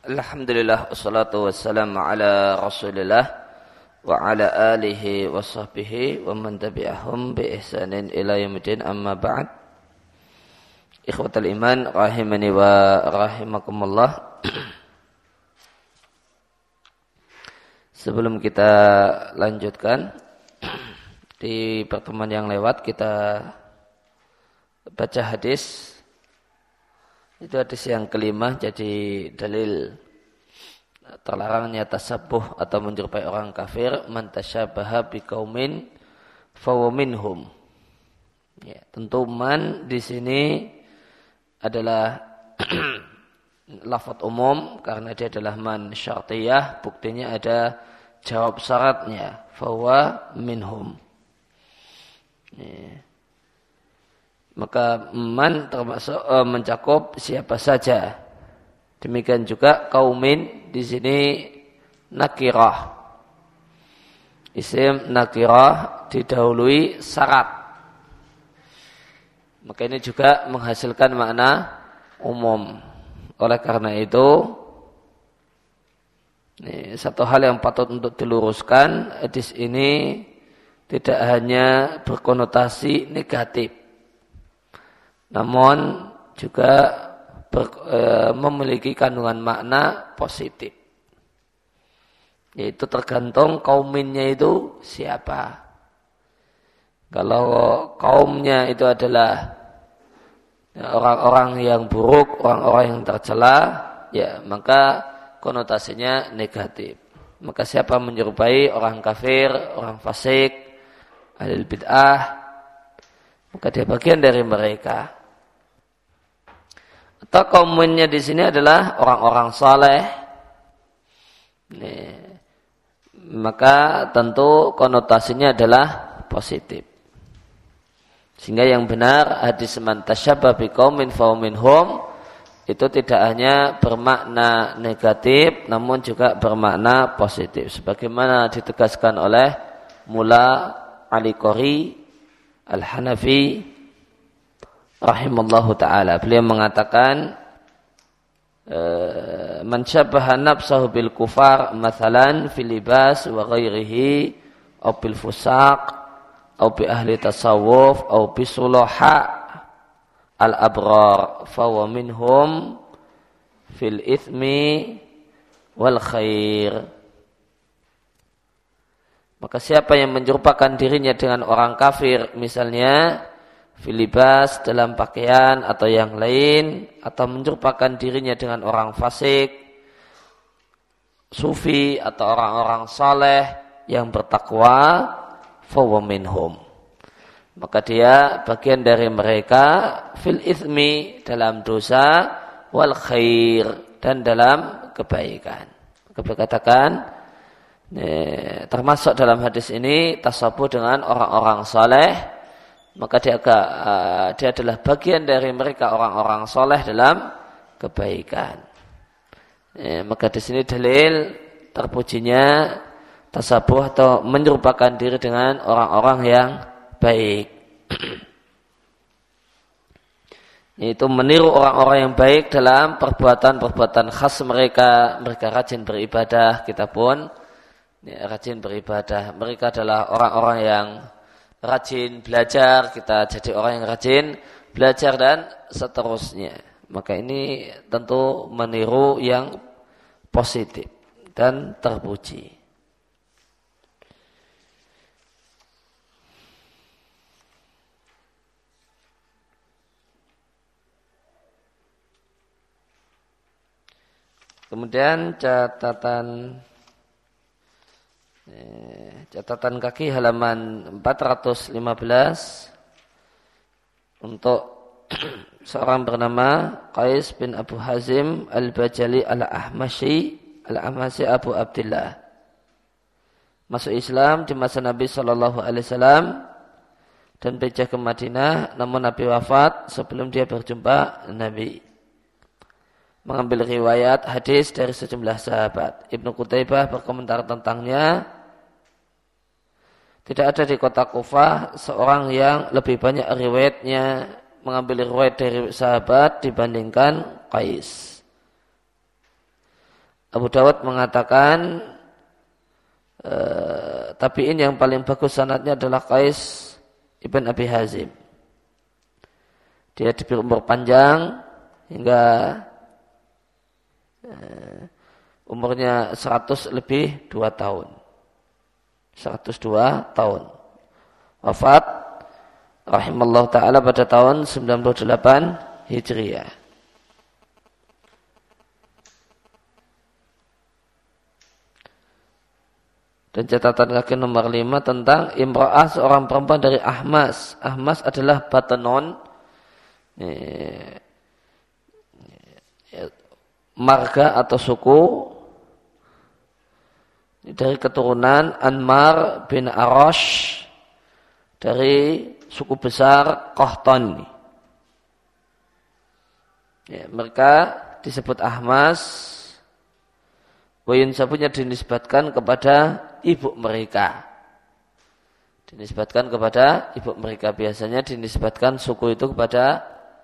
Alhamdulillah wassalatu wassalamu ala Rasulillah wa ala alihi wa sahbihi wa man tabi'ahum bi ihsanin ila yaumil amma ba'd. Ikhwatal iman rahimani wa rahimakumullah. Sebelum kita lanjutkan di pertemuan yang lewat kita baca hadis. Itu hadis yang kelima, jadi dalil terlarangnya tasabuh atau menyerupai orang kafir. Man tasyabaha biqaumin fahuwa minhum. Ya, tentu man di sini adalah lafadz umum karena dia adalah man syartiyah, buktinya ada jawab syaratnya fahuwa minhum. Ya. Maka man termasuk mencakup siapa saja. Demikian juga kaumin di sini nakirah. Isim nakirah didahului syarat. Maka ini juga menghasilkan makna umum. Oleh karena itu, ini satu hal yang patut untuk diluruskan, hadis ini tidak hanya berkonotasi negatif, namun juga memiliki kandungan makna positif. Yaitu tergantung kauminnya itu siapa. Kalau kaumnya itu adalah orang-orang yang buruk, orang-orang yang tercela, ya maka konotasinya negatif. Maka siapa menyerupai orang kafir, orang fasik, ahli bid'ah, maka dia bagian dari mereka. Atau kaumunnya di sini adalah orang-orang saleh, maka tentu konotasinya adalah positif. Sehingga yang benar hadis man tasyabbaha biqaumin fahuwa minhum itu tidak hanya bermakna negatif, namun juga bermakna positif. Sebagaimana ditegaskan oleh Mula Ali Qori Al-Hanafi rahimallahu ta'ala. Beliau mengatakan man syabbaha nafsahu bil kufar mathalan fil libas wa ghairihi aw bil fusaq aw bi ahli tasawuf aw bi sulaha al abrar fa huwa minhum fil ithmi wal khair. Maka siapa yang menyerupakan dirinya dengan orang kafir, misalnya filibas dalam pakaian atau yang lain, atau menyerupakan dirinya dengan orang fasik, sufi atau orang-orang saleh yang bertakwa, fahuwa minhum. Maka dia bagian dari mereka fil ithmi dalam dosa, wal khair dan dalam kebaikan. Maka beliau katakan termasuk dalam hadis ini tasabuh dengan orang-orang saleh. Maka dia adalah bagian dari mereka orang-orang soleh dalam kebaikan. Maka di sini dalil terpujinya tasabuh atau menyerupakan diri dengan orang-orang yang baik. Yaitu meniru orang-orang yang baik dalam perbuatan-perbuatan khas mereka. Mereka rajin beribadah, kita pun rajin beribadah. Mereka adalah orang-orang yang rajin belajar, kita jadi orang yang rajin belajar dan seterusnya. Maka ini tentu meniru yang positif dan terpuji. Kemudian catatan kaki halaman 415 untuk seorang bernama Qais bin Abu Hazim Al-Bajali Al-Ahmashi Abu Abdillah. Masuk Islam di masa Nabi SAW dan berhijrah ke Madinah, namun Nabi wafat sebelum dia berjumpa Nabi. Mengambil riwayat hadis dari sejumlah sahabat. Ibnu Qutaibah berkomentar tentangnya, tidak ada di kota Kufah seorang yang lebih banyak riwayatnya mengambil riwayat dari sahabat dibandingkan Qais. Abu Dawud mengatakan tabi'in yang paling bagus sanadnya adalah Qais ibn Abi Hazim. Dia diberi umur panjang hingga umurnya 100 lebih 2 tahun. 102 tahun. Wafat rahimallahu ta'ala pada tahun 98 Hijriah. Dan catatan kaki nomor 5 tentang imra'ah, seorang perempuan dari Ahmas. Ahmas adalah Batanon, marga atau suku dari keturunan Anmar bin Arash dari suku besar Qahtan. Ya, mereka disebut Ahmas. Wayun sabunya dinisbatkan kepada ibu mereka. Dinisbatkan kepada ibu mereka. Biasanya dinisbatkan suku itu kepada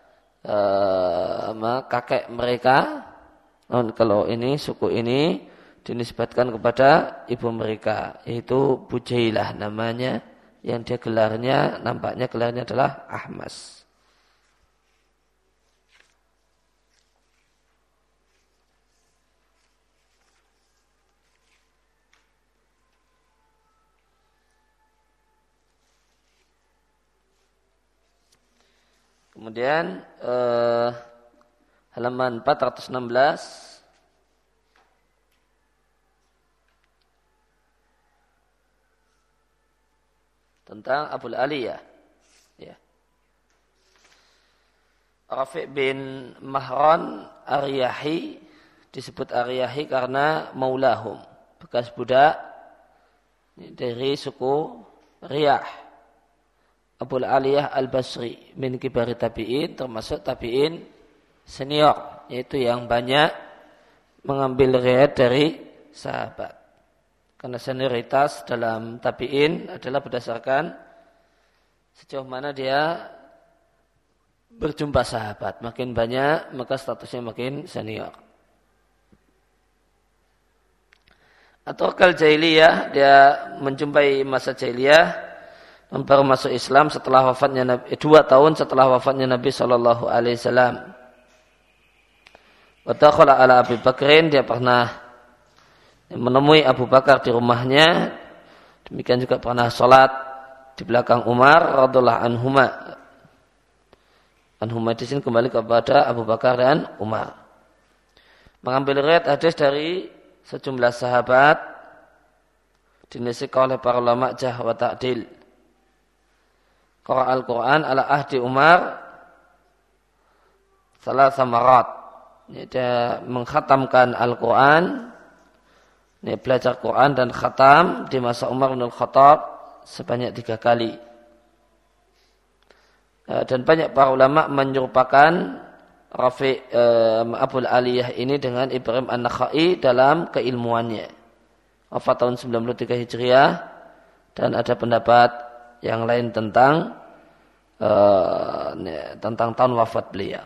kakek mereka. Kalau ini suku ini dinisbatkan kepada ibu mereka, yaitu Bujailah namanya, yang dia gelarnya, nampaknya gelarnya adalah Ahmas. Kemudian halaman 416 tentang Abul Aliyah. Ya. Rafi' bin Mahran Aryahi disebut Aryahi karena maulahum, bekas budak dari suku Riyah. Abul Aliyah Al-Basri min kibari tabi'in, termasuk tabi'in senior, yaitu yang banyak mengambil riwayat dari sahabat. Karena senioritas dalam tabi'in adalah berdasarkan sejauh mana dia berjumpa sahabat. Makin banyak, maka statusnya makin senior. Atau kal jahiliyah, dia menjumpai masa jahiliyah, baru masuk Islam setelah wafatnya Nabi, 2 tahun setelah wafatnya Nabi Shallallahu Alaihi Wasallam. Wa dakhala ala Abi Bakrin, dia pernah menemui Abu Bakar di rumahnya. Demikian juga pernah sholat di belakang Umar radhiallahu anhuma. Anhuma di sini kembali kepada Abu Bakar dan Umar. Mengambil riwayat hadis dari sejumlah sahabat, dinisikan oleh para ulama jarh wa ta'dil. Qara al-Quran ala ahdi Umar salah samarat. Dia mengkhatamkan Al-Quran, dia belajar Quran dan khatam di masa Umar bin Al-Khattab sebanyak 3 kali. Dan banyak para ulama menyerupakan Rafi' Abul Aliyah ini dengan Ibrahim An-Nakhai dalam keilmuannya. Wafat tahun 93 Hijriah, dan ada pendapat yang lain tentang tahun wafat beliau.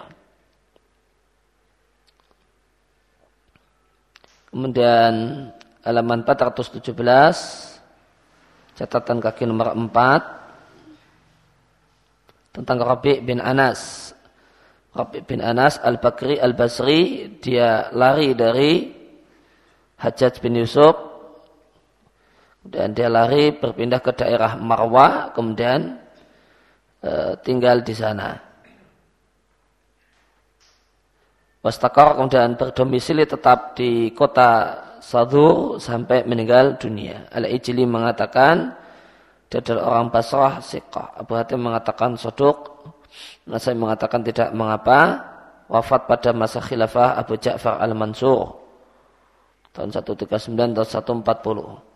Kemudian halaman 417 catatan kaki nomor 4 tentang Rabi' bin Anas. Rabi' bin Anas Al-Bakri Al-Basri, dia lari dari Hajjaj bin Yusuf. Dan dia lari berpindah ke daerah Marwah, kemudian tinggal di sana. Wastaqar, kemudian berdomisili tetap di kota Sadur sampai meninggal dunia. Al-Ijli mengatakan dia adalah orang Basrah siqah. Abu Hatim mengatakan soduk. Nasai mengatakan tidak mengapa. Wafat pada masa khilafah Abu Ja'far Al-Mansur tahun 139 atau 140.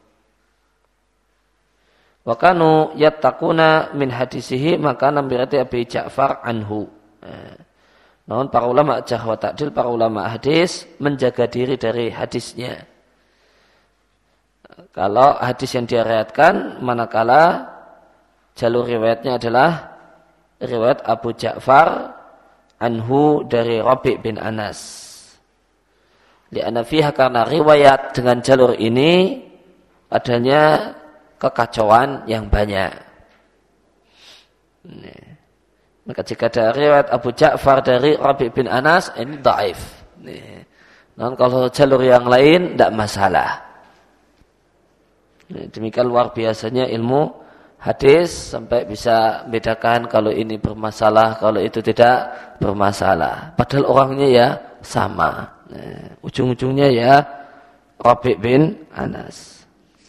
Wa kanu yattaquna min hadisihi, maka nambirati Abi Ja'far anhu. Namun para ulama jarh wa ta'dil, para ulama hadis menjaga diri dari hadisnya. Kalau hadis yang dia riwayatkan, manakala jalur riwayatnya adalah riwayat Abu Ja'far anhu dari Rabi' bin Anas. Li'anna fiha, karena riwayat dengan jalur ini adanya kekacauan yang banyak. Maka jika ada riwayat Abu Ja'far dari Rabi' bin Anas, ini dhaif. Namun kalau jalur yang lain tidak masalah. Demikian luar biasanya ilmu hadis sampai bisa bedakan kalau ini bermasalah, kalau itu tidak bermasalah. Padahal orangnya ya sama. Ujung-ujungnya ya Rabi' bin Anas.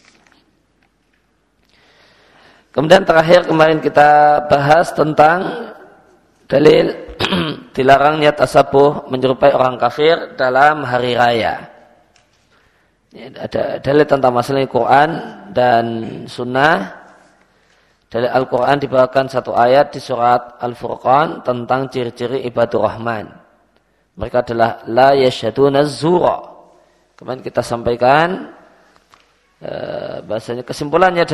Kemudian terakhir kemarin kita bahas tentang dalil dilarangnya tasabuh menyerupai orang kafir dalam hari raya. Ada dalil tentang masalah Quran dan Sunnah. Dalil Al-Quran dibawakan satu ayat di surat Al-Furqan tentang ciri-ciri ibadur Rahman. Mereka adalah la yashhaduna zura. Kemarin kita sampaikan bahasanya kesimpulannya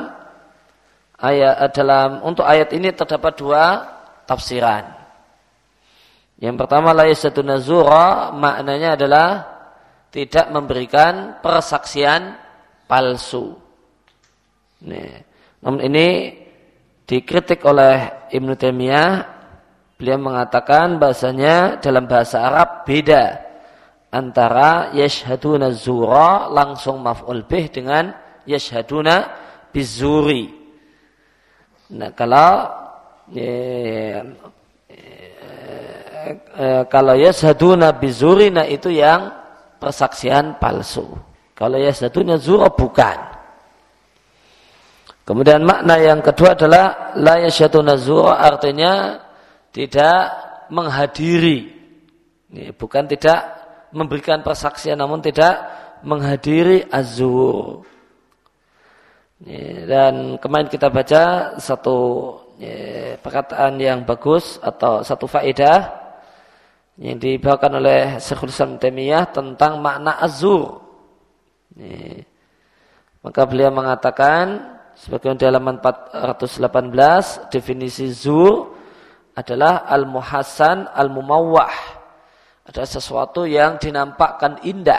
untuk ayat ini terdapat dua tafsiran. Yang pertama la yashhaduna zura maknanya adalah tidak memberikan persaksian palsu. Namun ini dikritik oleh Ibnu Taimiyah. Beliau mengatakan bahasanya dalam bahasa Arab beda antara yashhaduna zura langsung maf'ul bih dengan yashhaduna bizuri. Nah, kalau yashhaduna bizuri, nah itu yang persaksian palsu. Kalau yashhaduna zura bukan. Kemudian makna yang kedua adalah la yashhaduna zura, artinya tidak menghadiri, bukan tidak memberikan persaksian, namun tidak menghadiri az-zur. Dan kemarin kita baca satu perkataan yang bagus atau satu faedah yang dibawakan oleh Syekhul Islam Taimiyah tentang makna az-zur. Maka beliau mengatakan sebagaimana di halaman 418 definisi zur adalah al-muhassan al-mumawwah, adalah sesuatu yang dinampakkan indah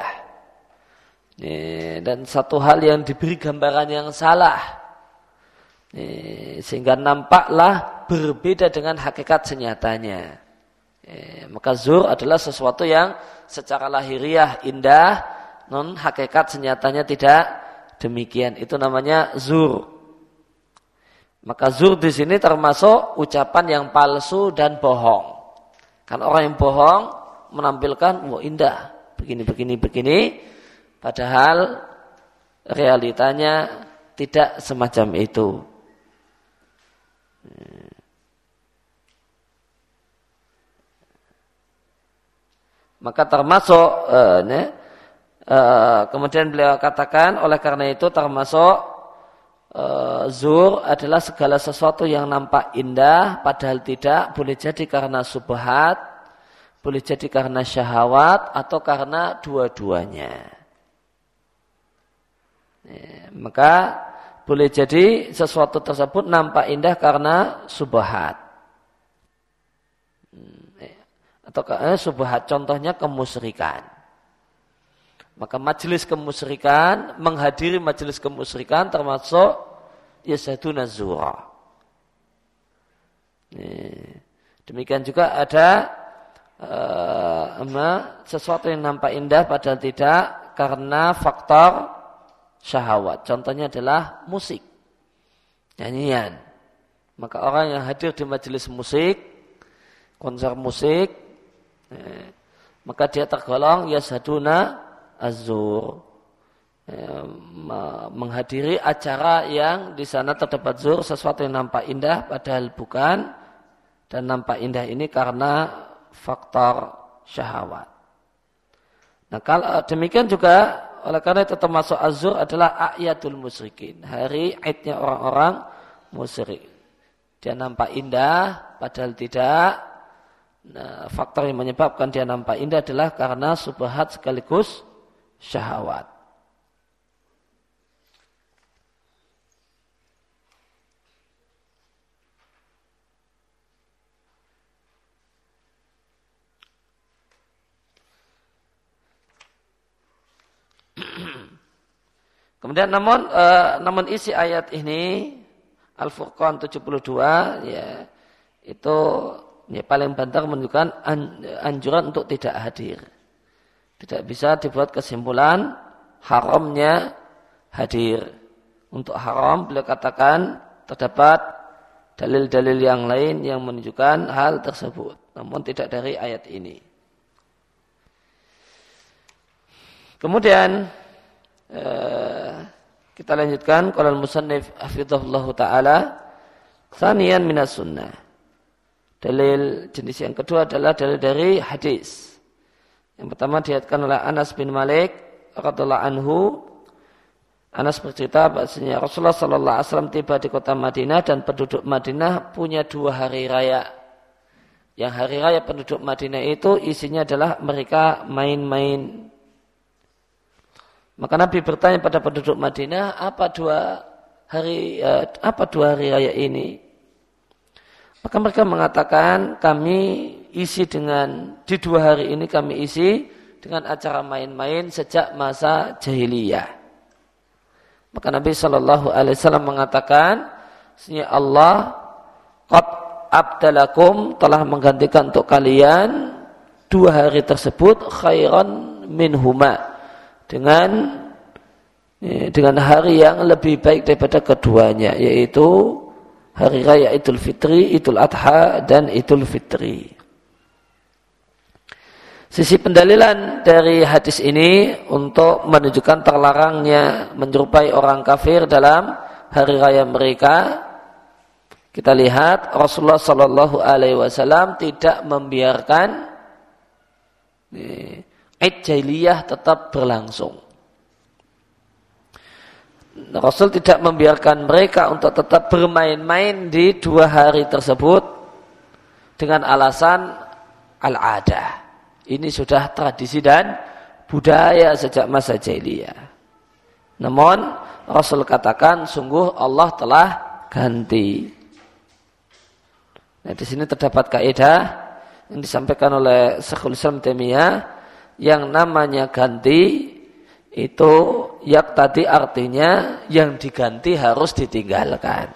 dan satu hal yang diberi gambaran yang salah sehingga nampaklah berbeda dengan hakikat senyatanya. Maka zur adalah sesuatu yang secara lahiriah indah, non hakikat senyatanya tidak demikian. Itu namanya zur. Maka zur di sini termasuk ucapan yang palsu dan bohong. Kan orang yang bohong menampilkan wah indah, begini, padahal realitanya tidak semacam itu. Maka termasuk kemudian beliau katakan oleh karena itu termasuk zur adalah segala sesuatu yang nampak indah padahal tidak, boleh jadi karena subhat, boleh jadi karena syahwat atau karena dua-duanya. Maka boleh jadi sesuatu tersebut nampak indah karena subhat atau karena subhat, contohnya kemusyrikan. Maka majelis kemusyrikan, menghadiri majelis kemusyrikan termasuk yashhaduna zura. Demikian juga ada sesuatu yang nampak indah padahal tidak karena faktor syahwat. Contohnya adalah musik, nyanyian. Maka orang yang hadir di majelis musik, konser musik, maka dia tergolong yashhaduna az-zur, menghadiri acara yang di sana terdapat zur, sesuatu yang nampak indah padahal bukan, dan nampak indah ini karena faktor syahwat. Nah, kalau demikian juga oleh karena itu termasuk az-zur adalah a'yadul musyrikin, hari idnya orang-orang musyrik. Dia nampak indah padahal tidak. Nah, faktor yang menyebabkan dia nampak indah adalah karena subhat sekaligus syahwat. Kemudian namun isi ayat ini Al-Furqan 72 ya itu ya paling banter menunjukkan anjuran untuk tidak hadir. Tidak bisa dibuat kesimpulan haramnya hadir. Untuk haram beliau katakan terdapat dalil-dalil yang lain yang menunjukkan hal tersebut, namun tidak dari ayat ini. Kemudian kita lanjutkan qala al-musannif hafizahullahu taala tsaniyan minas sunnah. Dalil jenis yang kedua adalah dalil dari hadis. Yang pertama diriwayatkan oleh Anas bin Malik radhiyallahu anhu. Anas bercerita bahwasanya Rasulullah sallallahu alaihi wasallam tiba di kota Madinah dan penduduk Madinah punya 2 hari raya. Yang hari raya penduduk Madinah itu isinya adalah mereka main-main. Maka Nabi bertanya pada penduduk Madinah, apa dua hari raya ini? Maka mereka mengatakan, di 2 hari ini kami isi dengan acara main-main sejak masa jahiliyah. Maka Nabi Shallallahu Alaihi Wasallam mengatakan, sesungguhnya Allah qad abdalakum telah menggantikan untuk kalian 2 hari tersebut khairan minhuma dengan hari yang lebih baik daripada keduanya, yaitu hari raya Idul Fitri, Idul Adha dan Idul Fitri. Sisi pendalilan dari hadis ini untuk menunjukkan terlarangnya menyerupai orang kafir dalam hari raya mereka. Kita lihat Rasulullah Shallallahu Alaihi Wasallam tidak membiarkan Id jahiliyah tetap berlangsung. Rasul tidak membiarkan mereka untuk tetap bermain-main di 2 hari tersebut dengan alasan al-adah. Ini sudah tradisi dan budaya sejak masa jahiliyah. Namun Rasul katakan sungguh Allah telah ganti. Nah, di sini terdapat kaidah yang disampaikan oleh Syekhul Islam Taimiyah yang namanya ganti itu tadi artinya yang diganti harus ditinggalkan.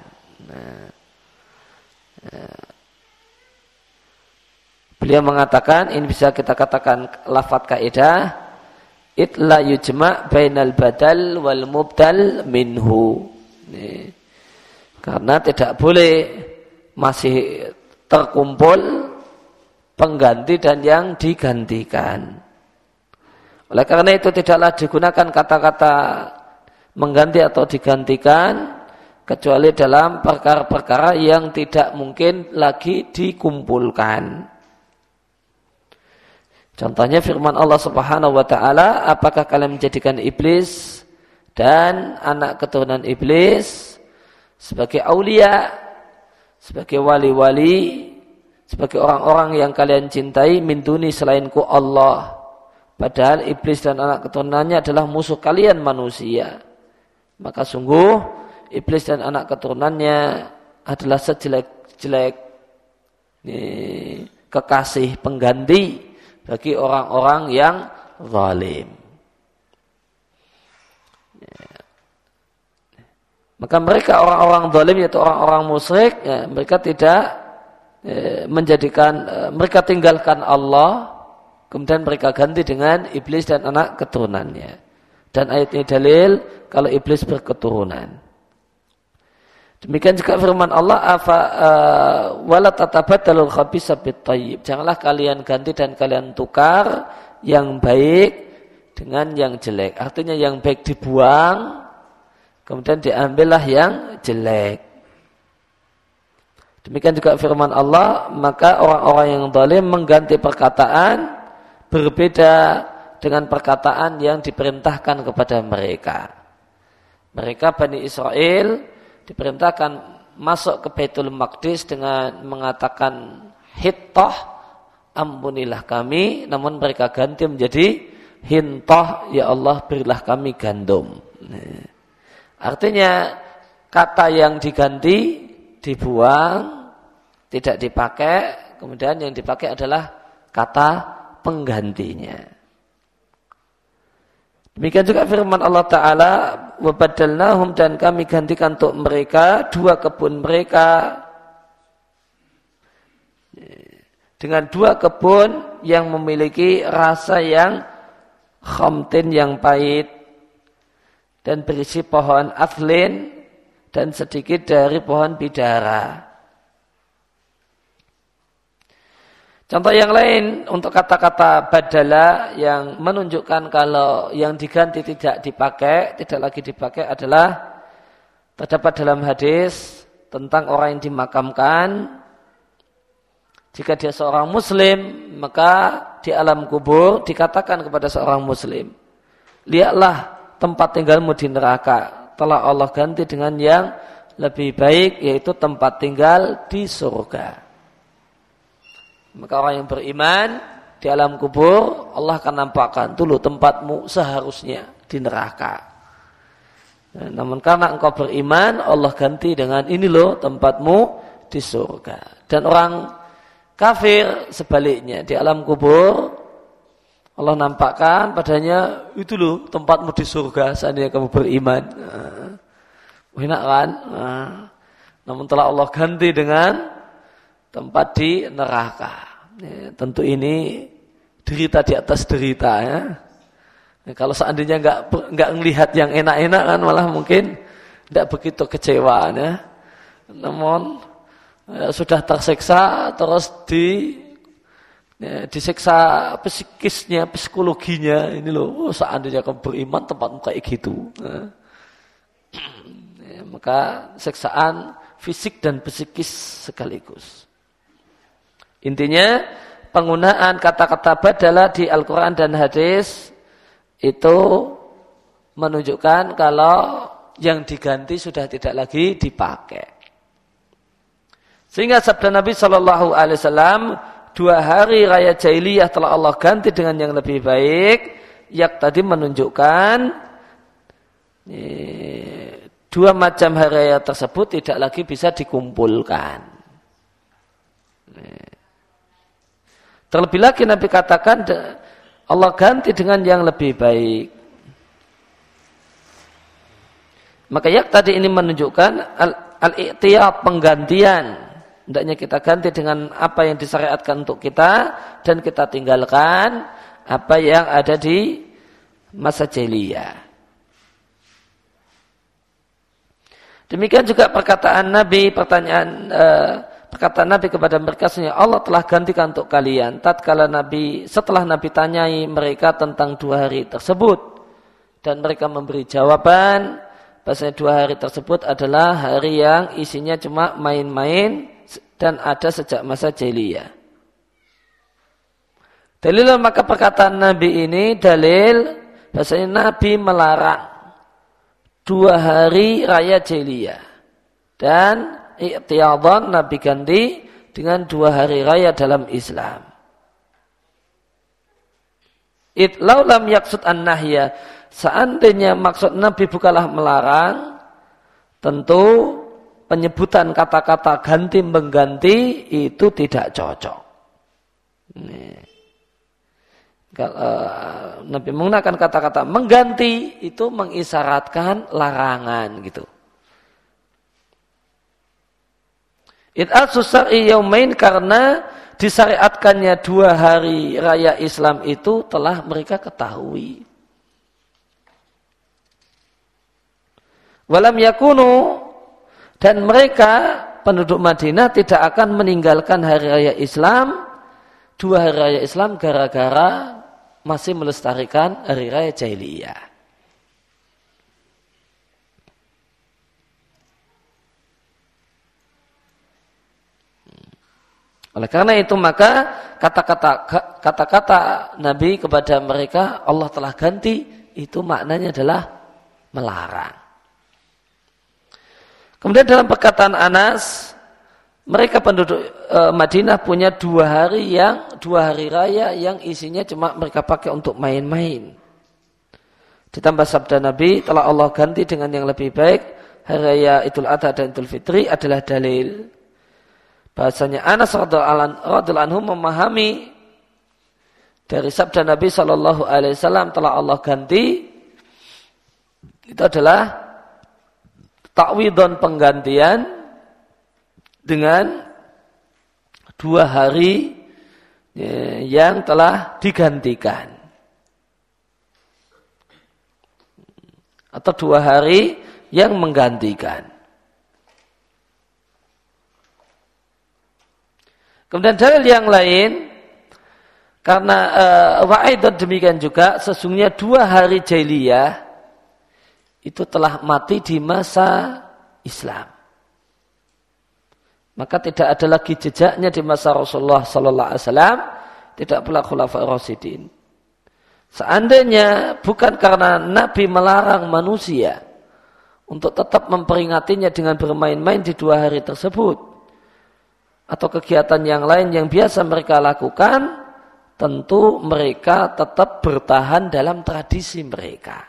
Beliau mengatakan ini bisa kita katakan lafadz kaidah itla yujma' bainal badal wal mubdal minhu. Karena tidak boleh masih terkumpul pengganti dan yang digantikan. Oleh karena itu tidaklah digunakan kata-kata mengganti atau digantikan kecuali dalam perkara-perkara yang tidak mungkin lagi dikumpulkan. Contohnya firman Allah Subhanahu wa taala, apakah kalian menjadikan iblis dan anak keturunan iblis sebagai aulia, sebagai wali-wali, sebagai orang-orang yang kalian cintai min duni selainku Allah. Padahal iblis dan anak keturunannya adalah musuh kalian manusia. Maka sungguh iblis dan anak keturunannya adalah sejelek-jelek kekasih pengganti bagi orang-orang yang zalim. Maka mereka orang-orang zalim yaitu orang-orang musyrik, mereka tidak mereka tinggalkan Allah. Kemudian mereka ganti dengan iblis dan anak keturunannya. Dan ayat ini dalil kalau iblis berketurunan. Demikian juga firman Allah, wala tatabaddalul khabisa bit thayyib. Janganlah kalian ganti dan kalian tukar yang baik dengan yang jelek. Artinya yang baik dibuang, kemudian diambillah yang jelek. Demikian juga firman Allah, maka orang-orang yang zalim mengganti perkataan berbeda dengan perkataan yang diperintahkan kepada mereka. Mereka Bani Israel diperintahkan masuk ke Baitul Maqdis dengan mengatakan hittah, ampunilah kami, namun mereka ganti menjadi hintah, ya Allah berilah kami gandum. Artinya kata yang diganti dibuang, tidak dipakai, kemudian yang dipakai adalah kata penggantinya. Demikian juga firman Allah Ta'ala, wabadalnahum, dan kami gantikan untuk mereka dua kebun mereka dengan dua kebun yang memiliki rasa yang khamtin, yang pahit, dan berisi pohon athlin dan sedikit dari pohon bidara. Contoh yang lain untuk kata-kata badala yang menunjukkan kalau yang diganti tidak dipakai, tidak lagi dipakai adalah terdapat dalam hadis tentang orang yang dimakamkan. Jika dia seorang muslim, maka di alam kubur dikatakan kepada seorang muslim, lihatlah tempat tinggalmu di neraka, telah Allah ganti dengan yang lebih baik, yaitu tempat tinggal di surga. Maka orang yang beriman di alam kubur, Allah akan nampakkan, dulu tempatmu seharusnya di neraka. Namun karena engkau beriman, Allah ganti dengan ini loh tempatmu di surga. Dan orang kafir sebaliknya, di alam kubur Allah nampakkan padanya, itu loh tempatmu di surga seandainya kamu beriman. Enak kan? Namun telah Allah ganti dengan tempat di neraka. Ya, tentu ini derita di atas derita ya. Ya, kalau seandainya enggak melihat yang enak-enak kan malah mungkin tidak begitu kecewa ya. Namun ya, sudah tersiksa terus disiksa psikisnya, psikologinya, ini loh, seandainya kamu beriman tempatmu kayak gitu. Ya, maka siksaan fisik dan psikis sekaligus. Intinya penggunaan kata-kata badalah di Al-Quran dan hadis itu menunjukkan kalau yang diganti sudah tidak lagi dipakai. Sehingga sabda Nabi Shallallahu Alaihi Wasallam, 2 hari raya jahiliyah telah Allah ganti dengan yang lebih baik, yang tadi menunjukkan 2 macam hari raya tersebut tidak lagi bisa dikumpulkan. Terlebih lagi Nabi katakan Allah ganti dengan yang lebih baik. Maka yang tadi ini menunjukkan al-i'tiyad, penggantian. Hendaknya kita ganti dengan apa yang disyariatkan untuk kita dan kita tinggalkan apa yang ada di masa jahiliyah. Demikian juga perkataan Nabi, perkataan Nabi kepada mereka, sesungguhnya Allah telah gantikan untuk kalian. Setelah Nabi tanyai mereka tentang 2 hari tersebut dan mereka memberi jawaban bahasanya 2 hari tersebut adalah hari yang isinya cuma main-main dan ada sejak masa jahiliyah. Dalil, maka perkataan Nabi ini dalil bahasanya Nabi melarang 2 hari raya jahiliyah dan i'tiyadhan Nabi ganti dengan 2 hari raya dalam Islam. Itlau lam yaksud an-nahya, seandainya maksud Nabi bukanlah melarang, tentu penyebutan kata-kata ganti mengganti itu tidak cocok. Kalau Nabi menggunakan kata-kata mengganti itu mengisyaratkan larangan gitu. It'al susar'i yaumain, karena disyariatkannya 2 hari raya Islam itu telah mereka ketahui. Walam yakunu, dan mereka penduduk Madinah tidak akan meninggalkan hari raya Islam, 2 hari raya Islam gara-gara masih melestarikan hari raya jahiliyah. Oleh karena itu maka kata-kata Nabi kepada mereka Allah telah ganti, itu maknanya adalah melarang. Kemudian dalam perkataan Anas, mereka penduduk Madinah punya 2 hari raya yang isinya cuma mereka pakai untuk main-main. Ditambah sabda Nabi, telah Allah ganti dengan yang lebih baik, hari raya Idul Adha dan Idul Fitri adalah dalil bahasanya Anas radhiyallahu anhu memahami dari sabda Nabi sallallahu alaihi wasallam telah Allah ganti Itu adalah ta'widun, penggantian dengan 2 hari yang telah digantikan. Atau 2 hari yang menggantikan. Kemudian dalil yang lain, karena wa'idun demikian juga, sesungguhnya 2 hari jahiliyah itu telah mati di masa Islam. Maka tidak ada lagi jejaknya di masa Rasulullah sallallahu alaihi wasallam, tidak pula khulafaur rasyidin. Seandainya bukan karena Nabi melarang manusia untuk tetap memperingatinya dengan bermain-main di 2 hari tersebut, atau kegiatan yang lain yang biasa mereka lakukan, tentu mereka tetap bertahan dalam tradisi mereka.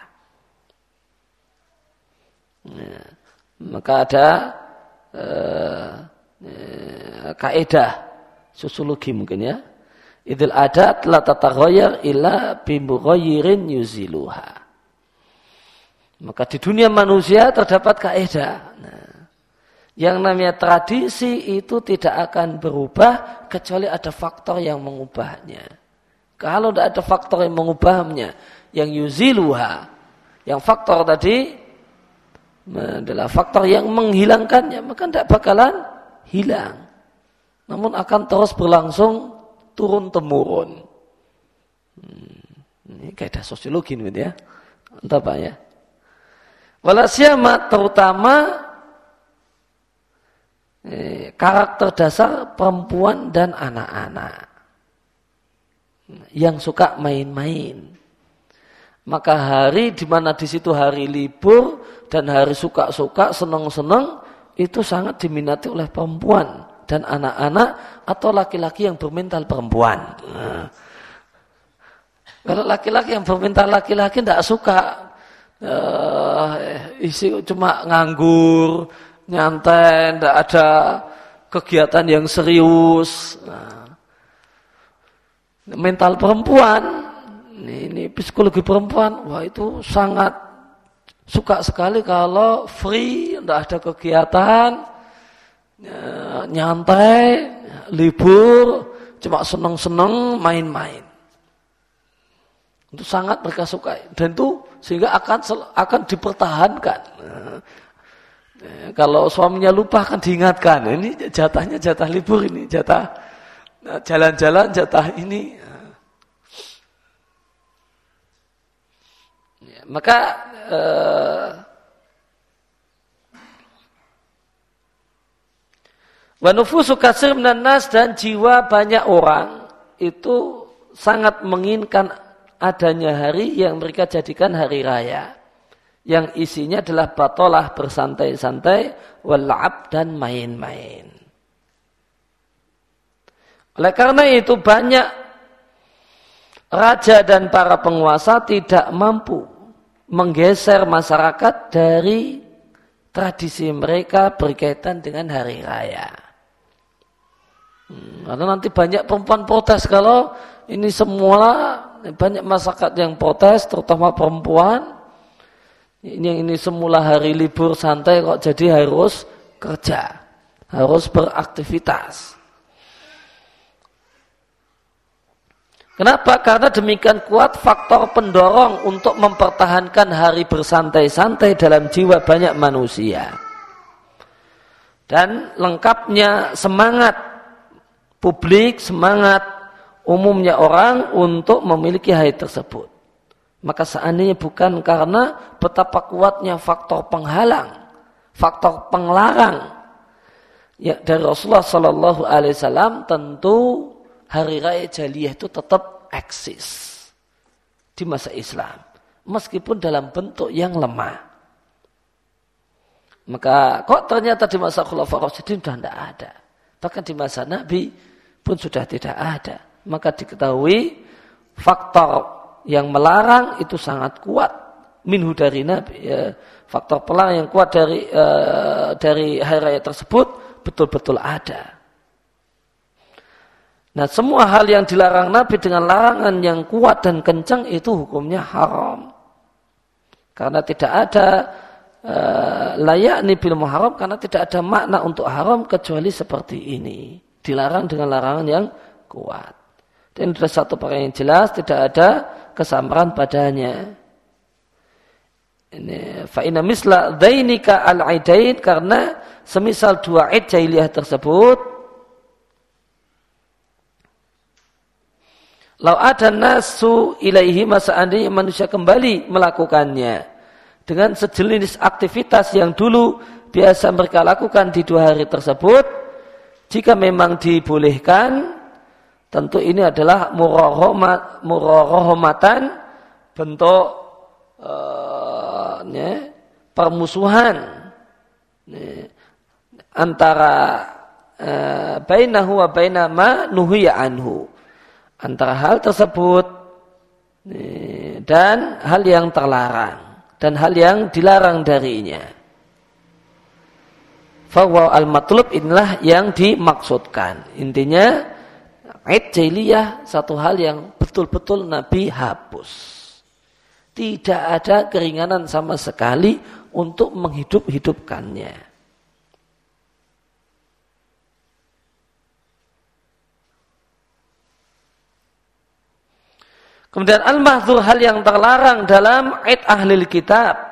Ya, maka ada kaidah sosiologi mungkin ya. Idul adat la tataghayyar illa bimughayyirin yuziluha. Maka di dunia manusia terdapat kaidah. Yang namanya tradisi itu tidak akan berubah kecuali ada faktor yang mengubahnya. Kalau tidak ada faktor yang mengubahnya, yang yuziluha, yang faktor tadi adalah faktor yang menghilangkannya, maka tidak bakalan hilang. Namun akan terus berlangsung turun-temurun. Ini kaidah sosiologi ini ya. Entah apa ya. Walasyama terutama karakter dasar perempuan dan anak-anak yang suka main-main. Maka hari di mana di situ hari libur dan hari suka-suka, senang-senang, itu sangat diminati oleh perempuan dan anak-anak atau laki-laki yang bermental perempuan. Nah, kalau laki-laki yang bermental laki-laki tidak suka, isi cuma nganggur, nyantai, tidak ada kegiatan yang serius. Nah, mental perempuan, ini psikologi perempuan, wah itu sangat suka sekali kalau free, tidak ada kegiatan, nyantai, libur, cuma senang-senang main-main. Itu sangat mereka suka, dan itu sehingga akan dipertahankan. Kalau suaminya lupa akan diingatkan, ini jatahnya jatah libur, ini jatah jalan-jalan, jatah ini. Maka wa nufusu katsir minan nas, dan jiwa banyak orang itu sangat menginginkan adanya hari yang mereka jadikan hari raya, yang isinya adalah batolah, bersantai-santai, wal'ab, dan main-main. Oleh karena itu banyak raja dan para penguasa tidak mampu menggeser masyarakat dari tradisi mereka berkaitan dengan hari raya. Karena nanti banyak perempuan protes kalau ini semua, banyak masyarakat yang protes, terutama perempuan. Ini semula hari libur santai kok jadi harus kerja, harus beraktivitas. Kenapa? Karena demikian kuat faktor pendorong untuk mempertahankan hari bersantai-santai dalam jiwa banyak manusia. Dan lengkapnya semangat publik, semangat umumnya orang untuk memiliki hari tersebut. Maka seandainya bukan karena betapa kuatnya faktor penghalang, faktor penglarang ya, dari Rasulullah Sallallahu Alaihi Wasallam, tentu hari raya jahiliyah itu tetap eksis di masa Islam, meskipun dalam bentuk yang lemah. Maka kok ternyata di masa Khulafaur Rasyidin sudah tidak ada, bahkan di masa Nabi pun sudah tidak ada. Maka diketahui faktor yang melarang itu sangat kuat minhu dari Nabi. Ya, faktor pelarang yang kuat dari hari raya tersebut betul-betul ada. Nah, semua hal yang dilarang Nabi dengan larangan yang kuat dan kencang itu hukumnya haram. Karena tidak ada layak nih bil muharram, karena tidak ada makna untuk haram kecuali seperti ini. Dilarang dengan larangan yang kuat. Dan ada satu perkara yang jelas, tidak ada kesamaran padanya. Ini fa inna misla dzainika al-aidain, karena semisal dua id jahiliyah tersebut, lau ada nasu ilaihi, seandainya manusia kembali melakukannya dengan sejenis aktivitas yang dulu biasa mereka lakukan di 2 hari tersebut, jika memang dibolehkan, tentu ini adalah murarahmatan, bentuk permusuhan antara bainahu wa baina ma nuhiya anhu, antara hal tersebut dan hal yang terlarang dan hal yang dilarang darinya. Fawa al-matlub, inilah yang dimaksudkan. Intinya id jahiliyah satu hal yang betul-betul Nabi hapus. Tidak ada keringanan sama sekali untuk menghidup-hidupkannya. Kemudian al-mahdzur, hal yang terlarang dalam id ahlil kitab,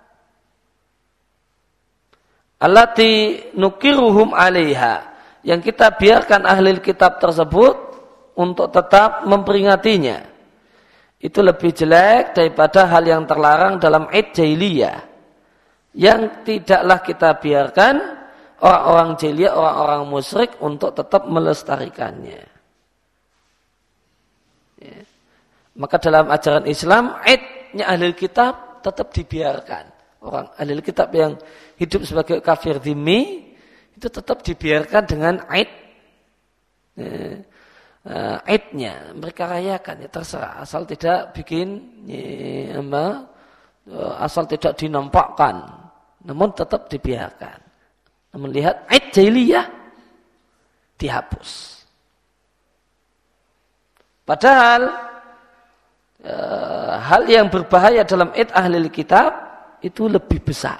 allati nukiruhum alaiha, yang kita biarkan ahli kitab tersebut untuk tetap memperingatinya. Itu lebih jelek daripada hal yang terlarang dalam id jahiliyah, yang tidaklah kita biarkan orang-orang jahiliyah, orang-orang musyrik untuk tetap melestarikannya. Ya. Maka dalam ajaran Islam, idnya ahli kitab tetap dibiarkan. Orang ahli kitab yang hidup sebagai kafir dhimmi itu tetap dibiarkan dengan idnya, mereka rayakan, ya terserah, asal tidak bikin asal tidak dinampakkan, namun tetap dibiarkan. Namun lihat id jahiliyah dihapus. Padahal hal yang berbahaya dalam id ahli kitab itu lebih besar.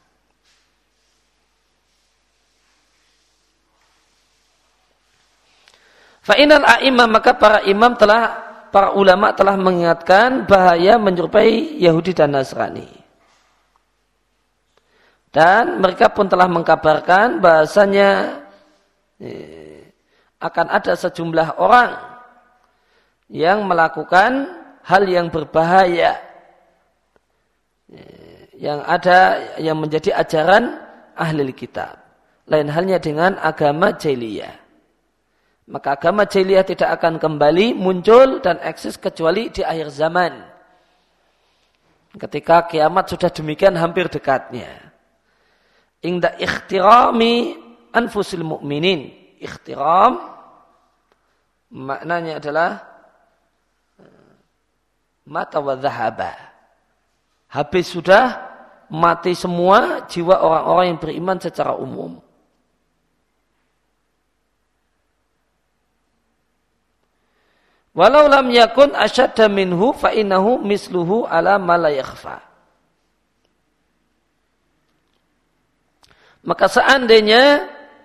Fa'inal a'imah, maka para ulama telah mengingatkan bahaya menyerupai Yahudi dan Nasrani. Dan mereka pun telah mengkabarkan bahasanya akan ada sejumlah orang yang melakukan hal yang berbahaya, yang menjadi ajaran ahli kitab. Lain halnya dengan agama jahiliyah. Maka agama jahiliyah tidak akan kembali muncul dan eksis kecuali di akhir zaman. Ketika kiamat sudah demikian hampir dekatnya. Inda ikhtirami anfusil mu'minin. Ikhtiram maknanya adalah mata wa dhahaba. Habis sudah, mati semua jiwa orang-orang yang beriman secara umum. Walau lam yakun asyadda minhu fa innahu misluhu ala ma la yakhfa. Maka seandainya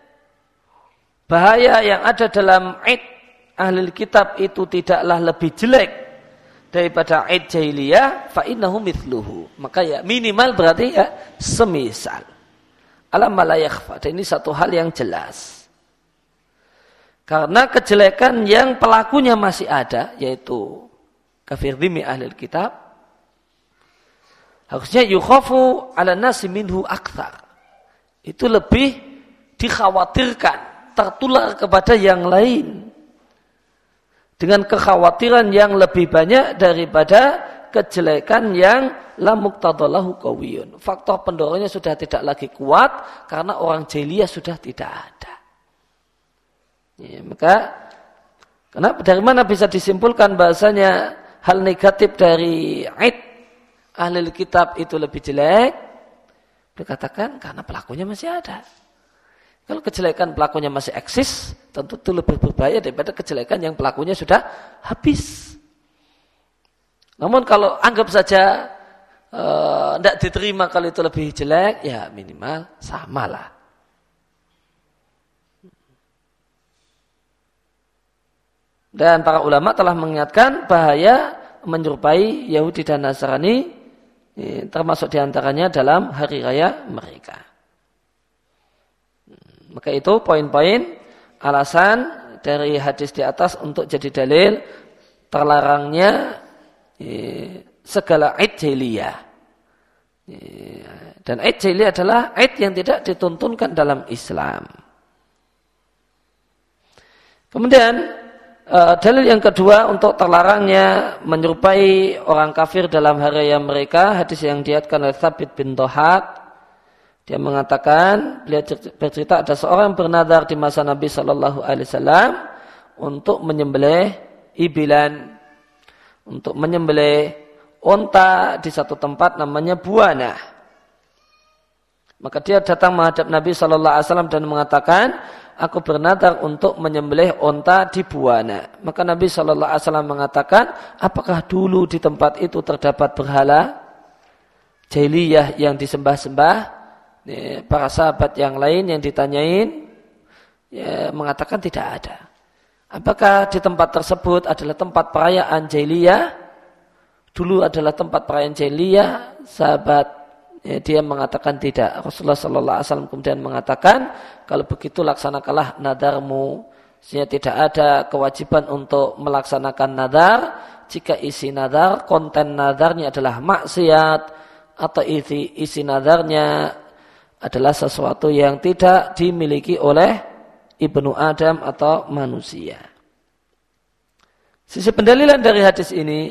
bahaya yang ada dalam id ahli kitab itu tidaklah lebih jelek daripada id jahiliyah, fa innahu mithluhu, maka ya minimal berarti ya semisal. Ala ma la yakhfa. Dan ini satu hal yang jelas. Karena kejelekan yang pelakunya masih ada, yaitu kafir dhimmi ahli kitab, harusnya yukhafu ala nasi minhu akthar. Itu lebih dikhawatirkan, tertular kepada yang lain. Dengan kekhawatiran yang lebih banyak daripada kejelekan yang la muqtadalahu qawiyun. Faktor pendorongnya sudah tidak lagi kuat karena orang jahiliyah sudah tidak ada. Ya, maka kenapa, dari mana bisa disimpulkan bahasanya hal negatif dari id ahli kitab itu lebih jelek? Dikatakan karena pelakunya masih ada. Kalau kejelekan pelakunya masih eksis, tentu itu lebih berbahaya daripada kejelekan yang pelakunya sudah habis. Namun kalau anggap saja tidak diterima kalau itu lebih jelek, ya minimal samalah. Dan para ulama telah mengingatkan bahaya menyerupai Yahudi dan Nasrani, termasuk diantaranya dalam hari raya mereka. Maka itu poin-poin alasan dari hadis di atas untuk jadi dalil terlarangnya segala id jahiliyah. Dan id jahiliyah adalah id yang tidak dituntunkan dalam Islam. Kemudian dalil yang kedua untuk terlarangnya menyerupai orang kafir dalam hari raya mereka, hadis yang diriwayatkan oleh Thabit bin Dhahak. Dia mengatakan, beliau bercerita ada seorang bernadar di masa Nabi Shallallahu Alaihi Wasallam untuk menyembelih ibilan, untuk menyembelih onta di satu tempat namanya Buana. Maka dia datang menghadap Nabi Shallallahu Alaihi Wasallam dan mengatakan, aku bernadar untuk menyembelih onta di Buana. Maka Nabi Shallallahu Alaihi Wasallam mengatakan, apakah dulu di tempat itu terdapat berhala jahiliyah yang disembah-sembah? Para sahabat yang lain yang ditanyain mengatakan tidak ada. Apakah di tempat tersebut adalah tempat perayaan jahiliyah? Dulu adalah tempat perayaan jahiliyah. Sahabat dia mengatakan tidak. Rasulullah Sallallahu Alaihi Wasallam kemudian mengatakan, kalau begitu laksanakanlah nadarmu. Sehingga tidak ada kewajiban untuk melaksanakan nadar jika isi nadar, konten nadarnya adalah maksiat atau isi nadarnya adalah sesuatu yang tidak dimiliki oleh Ibnu Adam atau manusia. Sisi pendalilan dari hadis ini,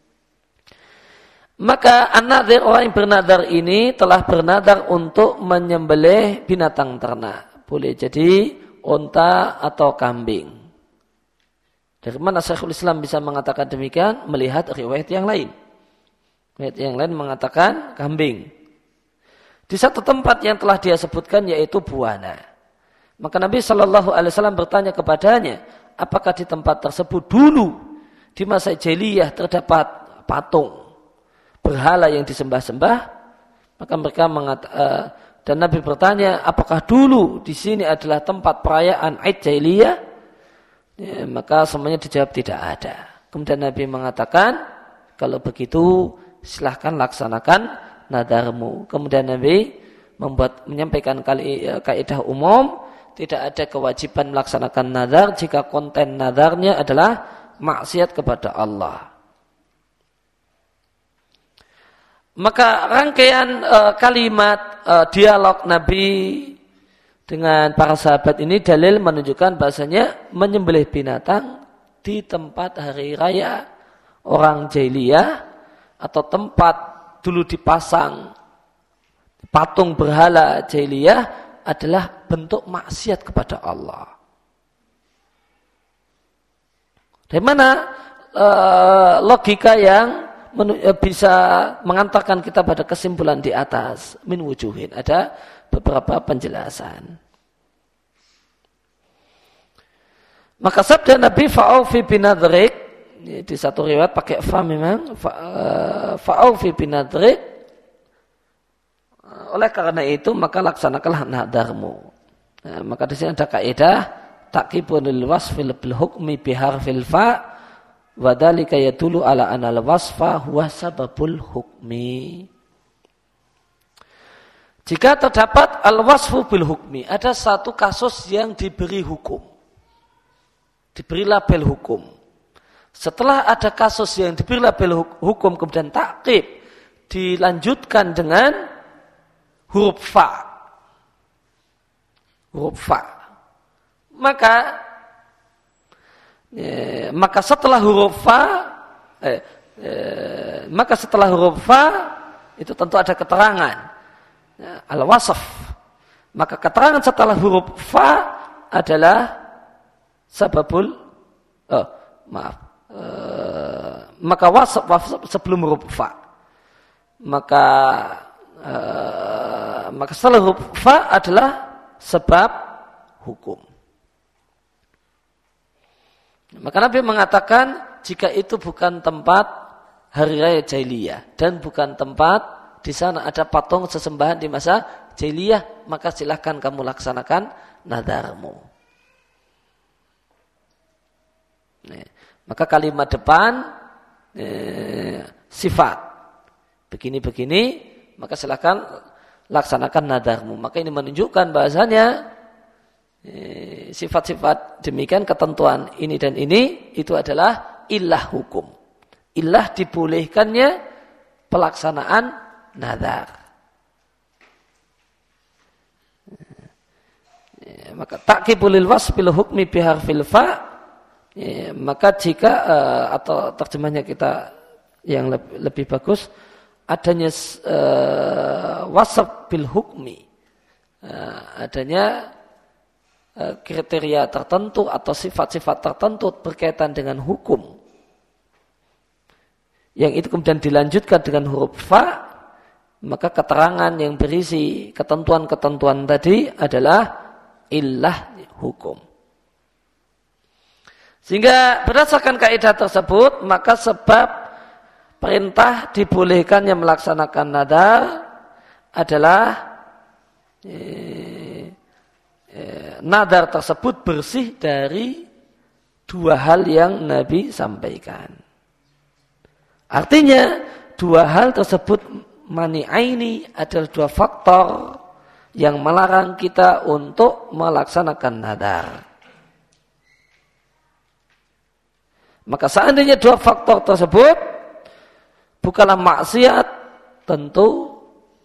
maka an-nadhir, orang yang bernadar ini telah bernadar untuk menyembelih binatang ternak. Boleh jadi onta atau kambing. Dari mana Syekhul Islam bisa mengatakan demikian? Melihat riwayat yang lain. Riwayat yang lain mengatakan kambing. Di satu tempat yang telah dia sebutkan yaitu Buana. Maka Nabi Shallallahu Alaihi Wasallam bertanya kepadanya, apakah di tempat tersebut dulu di masa jahiliyah terdapat patung berhala yang disembah-sembah? Maka mereka dan Nabi bertanya, apakah dulu di sini adalah tempat perayaan Id jahiliyah? Maka semuanya dijawab tidak ada. Kemudian Nabi mengatakan, kalau begitu silahkan laksanakan nadarmu. Kemudian Nabi menyampaikan kaidah umum, tidak ada kewajiban melaksanakan nadar jika konten nadarnya adalah maksiat kepada Allah. Maka rangkaian kalimat dialog Nabi dengan para sahabat ini dalil menunjukkan bahasanya menyembelih binatang di tempat hari raya orang jahiliyah atau tempat dulu dipasang patung berhala jahiliyah adalah bentuk maksiat kepada Allah. Dari mana logika yang bisa mengantarkan kita pada kesimpulan di atas? Min wujuhin. Ada beberapa penjelasan. Maka sabda Nabi fa'aufi binadrik, di satu riwayat pakai fa memang fa'aufi binadrik, oleh karena itu maka laksanakanlah nadarmu. Nah, maka di sini ada kaidah taqibun lil wasfil bil hukmi bi harfil fa wa dzalika yadullu ala anal wasfa huwa sababul hukmi. Jika terdapat al wasfu bil hukmi, ada satu kasus yang diberi hukum, diberi label hukum. Setelah ada kasus yang diberi label hukum kemudian takkib dilanjutkan dengan huruf fa. Huruf fa. Maka setelah huruf fa itu tentu ada keterangan al-wasf. Maka keterangan setelah huruf fa adalah sababul maka wasf sebelum huruf fa. Maka setelah huruf fa adalah sebab hukum. Maka Nabi mengatakan jika itu bukan tempat hari raya jahiliyah dan bukan tempat di sana ada patung sesembahan di masa jahiliyah, maka silahkan kamu laksanakan nadarmu. Maka kalimat depan sifat begini-begini, maka silahkan laksanakan nadarmu. Maka ini menunjukkan bahasanya sifat-sifat demikian, ketentuan ini dan ini itu adalah ilah hukum. Ilah dibolehkannya pelaksanaan nadar. Maka ta'kibulil wasfil hukmi biharfil fa, maka jika atau terjemahnya kita yang lebih bagus, adanya wasf bil hukmi, adanya kriteria tertentu atau sifat-sifat tertentu berkaitan dengan hukum, yang itu kemudian dilanjutkan dengan huruf fa, maka keterangan yang berisi ketentuan-ketentuan tadi adalah illah hukum. Sehingga berdasarkan kaidah tersebut, maka sebab perintah dibolehkannya melaksanakan nadar adalah nadar tersebut bersih dari dua hal yang Nabi sampaikan. Artinya dua hal tersebut mani'aini adalah dua faktor yang melarang kita untuk melaksanakan nadar. Maka seandainya dua faktor tersebut bukanlah maksiat, tentu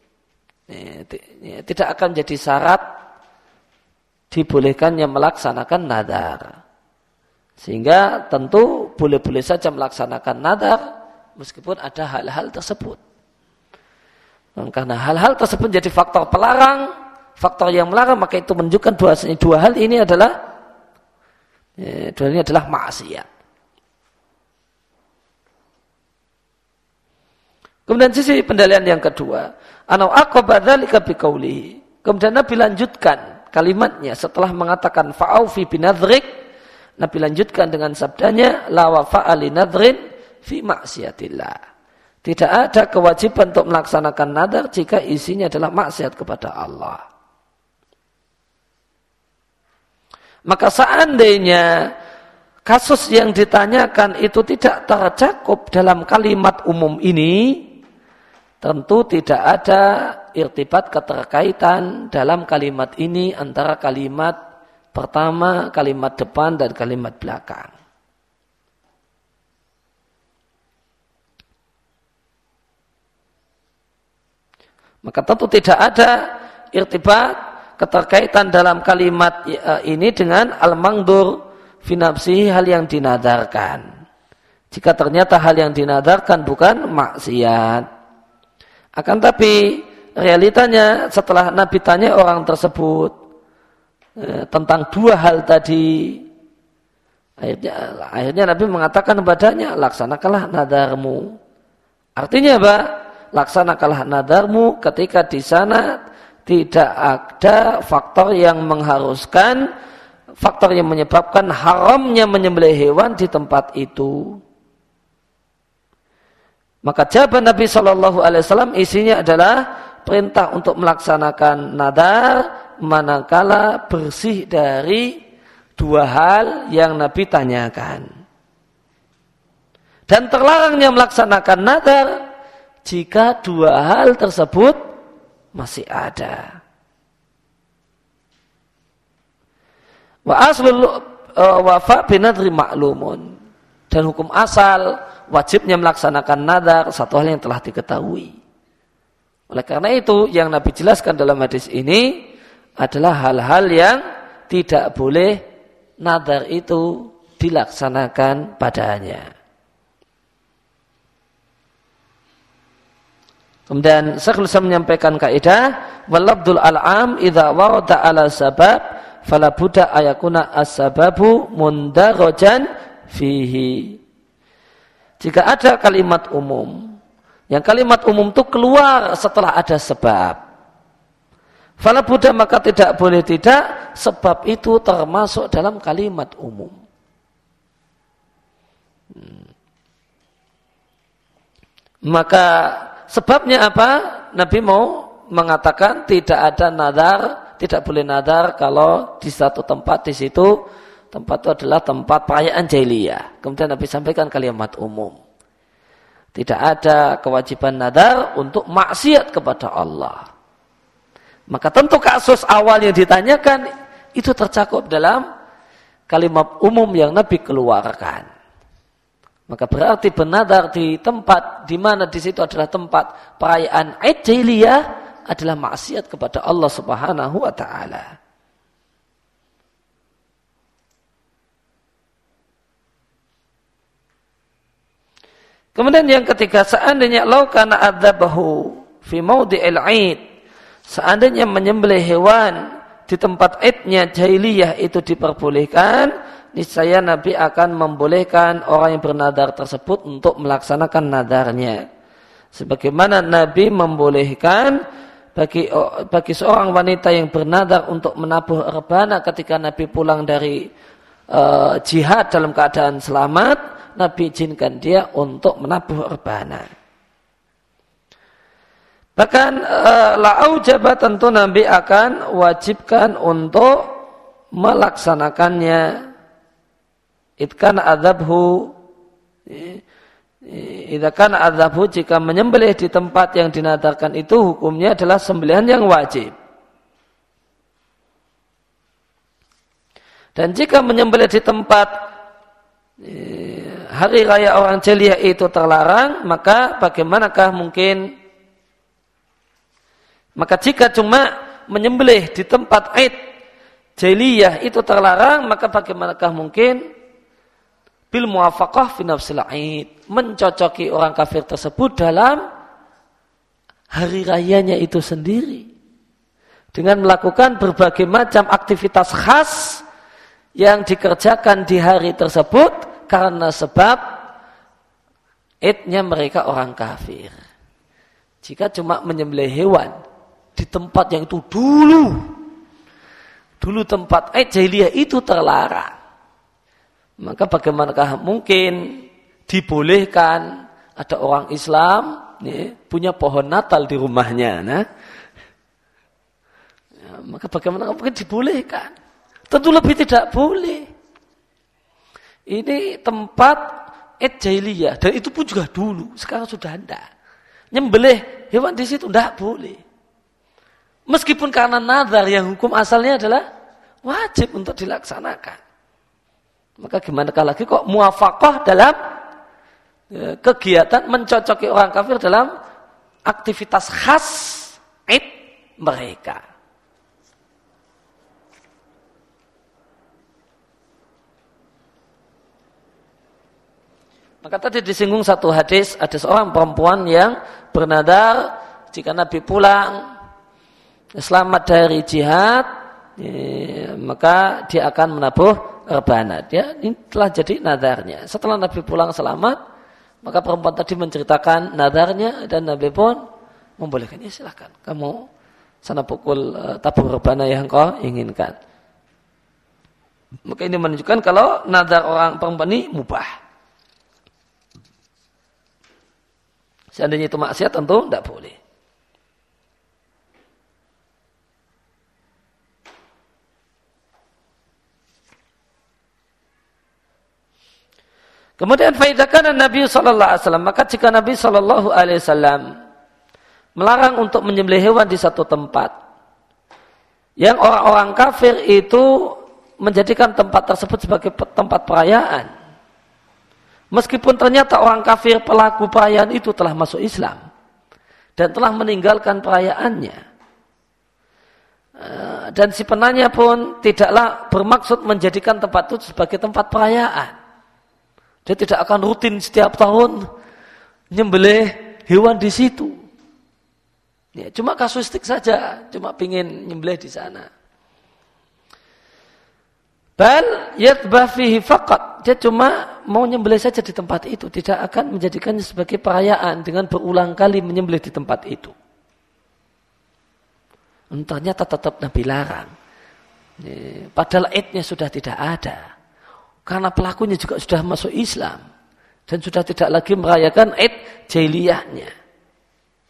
tidak akan jadi syarat dibolehkannya melaksanakan nadar. Sehingga tentu boleh-boleh saja melaksanakan nadar meskipun ada hal-hal tersebut. Dan karena hal-hal tersebut jadi faktor pelarang, faktor yang melarang, maka itu menunjukkan dua hal ini adalah maksiat. Kemudian sisi pendalilan yang kedua, anau aqaba dzalika biqaulihi. Kemudian Nabi lanjutkan kalimatnya setelah mengatakan fa'aufi binadrik, Nabi lanjutkan dengan sabdanya la wafa'a linadrin fi maksiatillah. Tidak ada kewajiban untuk melaksanakan nadar jika isinya adalah maksiat kepada Allah. Maka seandainya kasus yang ditanyakan itu tidak tercakup dalam kalimat umum ini, tentu tidak ada irtibat keterkaitan dalam kalimat ini antara kalimat pertama, kalimat depan, dan kalimat belakang. Maka tentu tidak ada irtibat keterkaitan dalam kalimat ini dengan al-mangdur fi nafsihi, hal yang dinadarkan. Jika ternyata hal yang dinadarkan bukan maksiat. Akan tapi realitanya setelah Nabi tanya orang tersebut tentang dua hal tadi, akhirnya Nabi mengatakan kepadanya, laksanakanlah nadarmu. Artinya apa? Laksanakanlah nadarmu ketika di sana tidak ada faktor yang mengharuskan, faktor yang menyebabkan haramnya menyembelih hewan di tempat itu. Maka jawaban Nabi SAW isinya adalah perintah untuk melaksanakan nadar manakala bersih dari dua hal yang Nabi tanyakan. Dan terlarangnya melaksanakan nadar jika dua hal tersebut masih ada. Wa aslul wafa binadri ma'lumun. Dan hukum asal wajibnya melaksanakan nadar satu hal yang telah diketahui. Oleh karena itu yang Nabi jelaskan dalam hadis ini adalah hal-hal yang tidak boleh nadar itu dilaksanakan padanya. Kemudian Syekhul Islam menyampaikan kaidah walabdul al'am idza warada ala sabab fala budda ayakuna as-sababu mundarajan fihi. Jika ada kalimat umum, yang kalimat umum itu keluar setelah ada sebab, fala budda, maka tidak boleh tidak sebab itu termasuk dalam kalimat umum. Maka sebabnya apa? Nabi mau mengatakan tidak ada nadar, tidak boleh nadar kalau di satu tempat, di situ tempat itu adalah tempat perayaan jahiliyah. Kemudian Nabi sampaikan kalimat umum. Tidak ada kewajiban nadar untuk maksiat kepada Allah. Maka tentu kasus awal yang ditanyakan itu tercakup dalam kalimat umum yang Nabi keluarkan. Maka berarti bernadar di tempat di mana di situ adalah tempat perayaan Id jahiliyah adalah maksiat kepada Allah Subhanahu wa taala. Kemudian yang ketiga, seandainya lau kana adzabahu fi maudhi'il 'id, seandainya menyembelih hewan di tempat idnya jahiliyah itu diperbolehkan, niscaya Nabi akan membolehkan orang yang bernadar tersebut untuk melaksanakan nadarnya. Sebagaimana Nabi membolehkan bagi seorang wanita yang bernadar untuk menabuh rebana ketika Nabi pulang dari jihad dalam keadaan selamat, Nabi izinkan dia untuk menabuh rebana. Bahkan la'aujaba tentu Nabi akan wajibkan untuk melaksanakannya. Idkan adzabhu, idkan adzabhu, jika menyembelih di tempat yang dinadarkan itu hukumnya adalah sembelihan yang wajib. Dan jika menyembelih di tempat hari raya orang jahiliyah itu terlarang, maka bagaimanakah mungkin? Maka jika cuma menyembelih di tempat Id jahiliyah itu terlarang, maka bagaimanakah mungkin bil muwafaqah fi nafsil Id, mencocoki orang kafir tersebut dalam hari rayanya itu sendiri dengan melakukan berbagai macam aktivitas khas yang dikerjakan di hari tersebut karena sebab Idnya mereka orang kafir. Jika cuma menyembelih hewan di tempat yang itu dulu tempat Id jahiliyah itu terlarang, maka bagaimanakah mungkin dibolehkan ada orang Islam punya pohon Natal di rumahnya, maka bagaimana mungkin dibolehkan? Tentu lebih tidak boleh. Ini tempat Id jahiliyah dan itu pun juga dulu, sekarang sudah tidak. Nyembelih hewan di situ tidak boleh. Meskipun karena nazar yang hukum asalnya adalah wajib untuk dilaksanakan. Maka gimana lagi kok muwafaqah dalam kegiatan mencocoki orang kafir dalam aktivitas khas Id mereka. Maka tadi disinggung satu hadis, ada seorang perempuan yang bernadar jika Nabi pulang selamat dari jihad, maka dia akan menabuh rebana. Dia ini telah jadi nadarnya. Setelah Nabi pulang selamat, maka perempuan tadi menceritakan nadarnya dan Nabi pun membolehkan. Ya silakan, kamu sana pukul tabur rebana yang kau inginkan. Maka ini menunjukkan kalau nadar orang perempuan ini mubah. Seandainya itu maksiat tentu tidak boleh. Kemudian faedakan Nabi sallallahu alaihi wasallam, maka jika Nabi sallallahu alaihi wasallam melarang untuk menyembelih hewan di satu tempat yang orang-orang kafir itu menjadikan tempat tersebut sebagai tempat perayaan, meskipun ternyata orang kafir pelaku perayaan itu telah masuk Islam dan telah meninggalkan perayaannya, dan si penanya pun tidaklah bermaksud menjadikan tempat itu sebagai tempat perayaan. Dia tidak akan rutin setiap tahun nyembelih hewan di situ. Ya, cuma kasuistik saja, cuma pingin nyembelih di sana. Bal yatbah fihi faqat, dia cuma mau nyembelih saja di tempat itu, tidak akan menjadikannya sebagai perayaan dengan berulang kali menyembelih di tempat itu. Ternyata tetap Nabi larang. Padahal idnya sudah tidak ada. Karena pelakunya juga sudah masuk Islam dan sudah tidak lagi merayakan Id jahiliyahnya.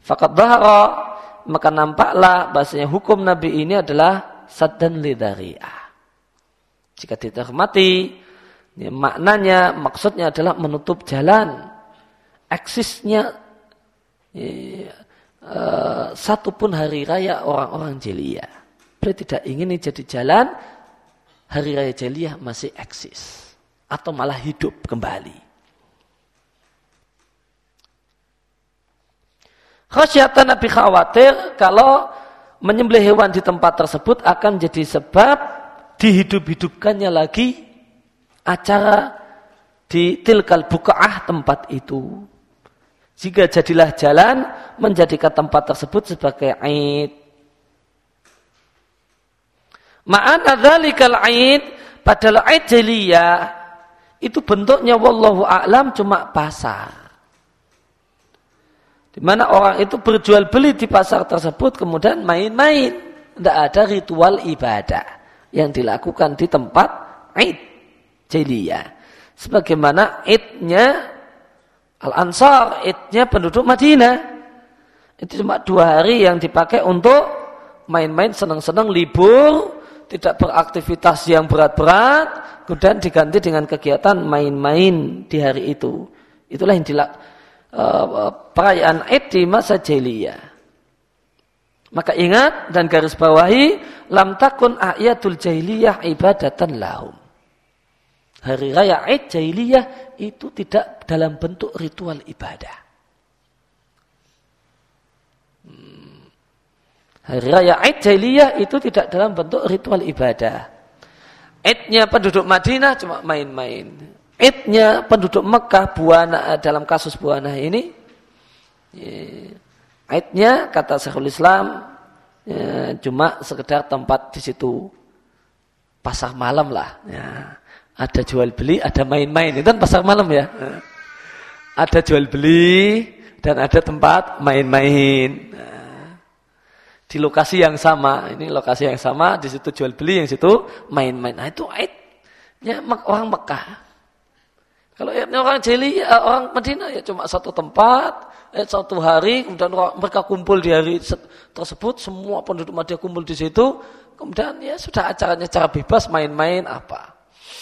Faqad dhahara, maka nampaklah bahasanya hukum Nabi ini adalah saddan lidhari'ah. Jika ditermati, ya, maknanya, maksudnya adalah menutup jalan eksisnya satu pun hari raya orang-orang jahiliyah. Beliau tidak ingin jadi jalan hari raya jahiliyah masih eksis atau malah hidup kembali. Khasyatan Nabi khawatir kalau menyembelih hewan di tempat tersebut akan jadi sebab dihidup-hidupkannya lagi acara di tilkal buqa'ah tempat itu. Jika jadilah jalan menjadikan tempat tersebut sebagai Aid. Ma'ana dzalikal Aid, padahal Aid jahiliyah itu bentuknya wallahu a'lam cuma pasar. Di mana orang itu berjual beli di pasar tersebut kemudian main-main. Tidak ada ritual ibadah yang dilakukan di tempat Aid jahiliyah. Sebagaimana Aidnya Al-Ansar, Aidnya penduduk Madinah. Itu cuma 2 hari yang dipakai untuk main-main, senang-senang, libur, tidak beraktivitas yang berat-berat, kemudian diganti dengan kegiatan main-main di hari itu. Itulah yang perayaan Aid di masa jahiliyah. Maka ingat dan garis bawahi, lam takun a'yadul jahiliyah ibadatan lahum. Hari raya Aid jahiliyah itu tidak dalam bentuk ritual ibadah. Hari raya Aid jahiliyah itu tidak dalam bentuk ritual ibadah. Aidnya penduduk Madinah cuma main-main. Aidnya penduduk Mekah, Buana, dalam kasus Buana ini, Aidnya kata Syekhul Islam cuma sekedar tempat di situ pasar malam lah. Ya. Ada jual beli, ada main-main. Itu kan pasar malam ya. Ada jual beli dan ada tempat main-main. Di lokasi yang sama, ini lokasi yang sama, di situ jual beli, yang situ main-main. Nah itu Aidnya orang Mekah. Kalau orang jahiliyah, orang Madinah ya cuma satu tempat, satu hari, kemudian mereka kumpul di hari tersebut, semua penduduk Madinah kumpul di situ, kemudian ya sudah acaranya cara bebas, main-main apa.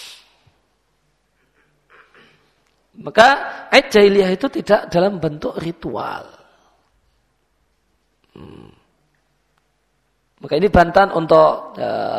Maka Aid jahiliyah itu tidak dalam bentuk ritual. Maka ini bantahan untuk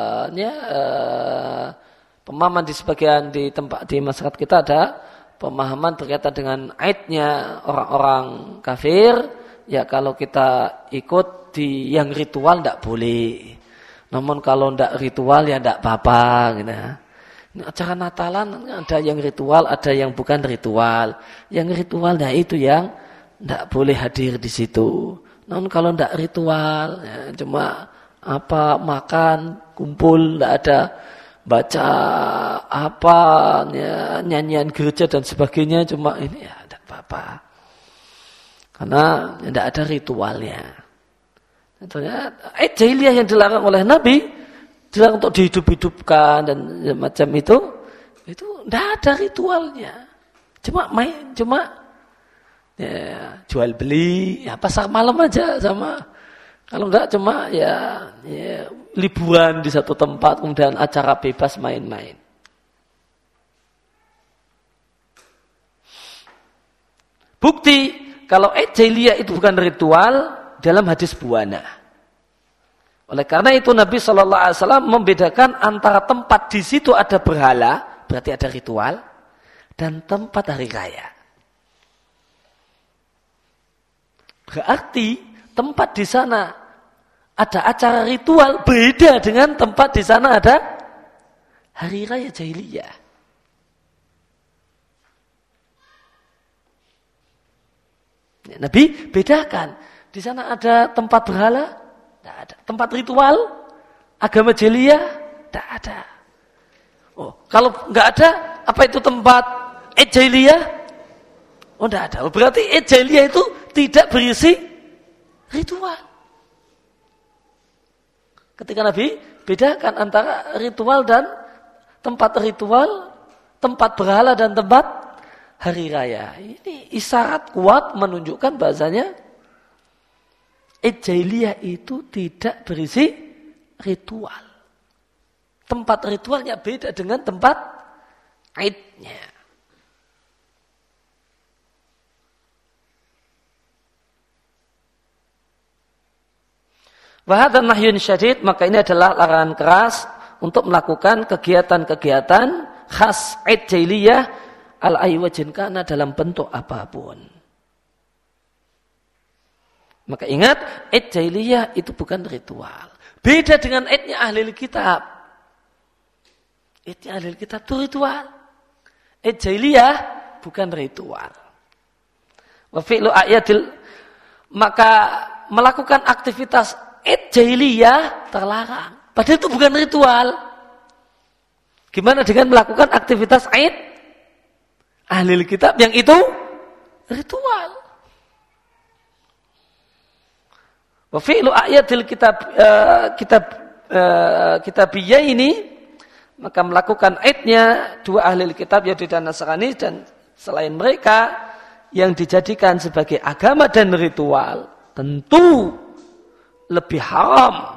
pemahaman di sebagian di tempat di masyarakat kita ada pemahaman berkaitan dengan Aidnya orang-orang kafir. Ya kalau kita ikut di yang ritual tidak boleh. Namun kalau tidak ritual ya tidak apa-apa. Gitu. Ini acara Natalan ada yang ritual, ada yang bukan ritual. Yang ritualnya itu yang tidak boleh hadir di situ. Namun kalau tidak ritual, ya, cuma apa makan, kumpul, tidak ada baca apa, ya, nyanyian gereja dan sebagainya, cuma ini ya tidak apa-apa. Karena tidak ada ritualnya. Tentunya Aid jahiliyah yang dilarang oleh Nabi, dilarang untuk dihidup-hidupkan dan macam itu tidak ada ritualnya. Cuma main, cuma ya, jual beli, ya pasar malam aja sama. Kalau enggak cuma ya liburan di satu tempat, kemudian acara bebas main-main. Bukti kalau Aid jahiliyah itu bukan ritual dalam hadis Buana. Oleh karena itu Nabi SAW membedakan antara tempat di situ ada berhala, berarti ada ritual, dan tempat hari raya. Berarti tempat di sana ada acara ritual beda dengan tempat di sana ada hari raya jahiliyah. Nabi bedakan, di sana ada tempat berhala, tidak ada. Tempat ritual, agama jahiliyah, tidak ada. Oh, kalau nggak ada, apa itu tempat Aid jahiliyah? Oh, tidak ada. Oh, berarti Aid jahiliyah itu tidak berisi ritual. Ketika Nabi bedakan antara ritual dan tempat ritual, tempat berhala dan tempat hari raya. Ini isyarat kuat menunjukkan bahasanya Id jahiliyah itu tidak berisi ritual. Tempat ritualnya beda dengan tempat idnya. Wahada nahyun syadid, maka ini adalah larangan keras untuk melakukan kegiatan-kegiatan khas id jahiliyah al-ayyi wajin kana dalam bentuk apapun. Maka ingat, id jahiliyah itu bukan ritual. Beda dengan idnya ahli kitab. Idnya ahli kitab itu ritual. Id jahiliyah bukan ritual. Wa fi'lu ayatil, maka melakukan aktivitas id jahiliyah terlarang. Padahal itu bukan ritual. Gimana dengan melakukan aktivitas id ahli kitab yang itu ritual? Wa fi'lu ayatil kitabiyah ini, maka melakukan idnya dua ahli kitab Yahudi dan Nasrani dan selain mereka yang dijadikan sebagai agama dan ritual tentu lebih haram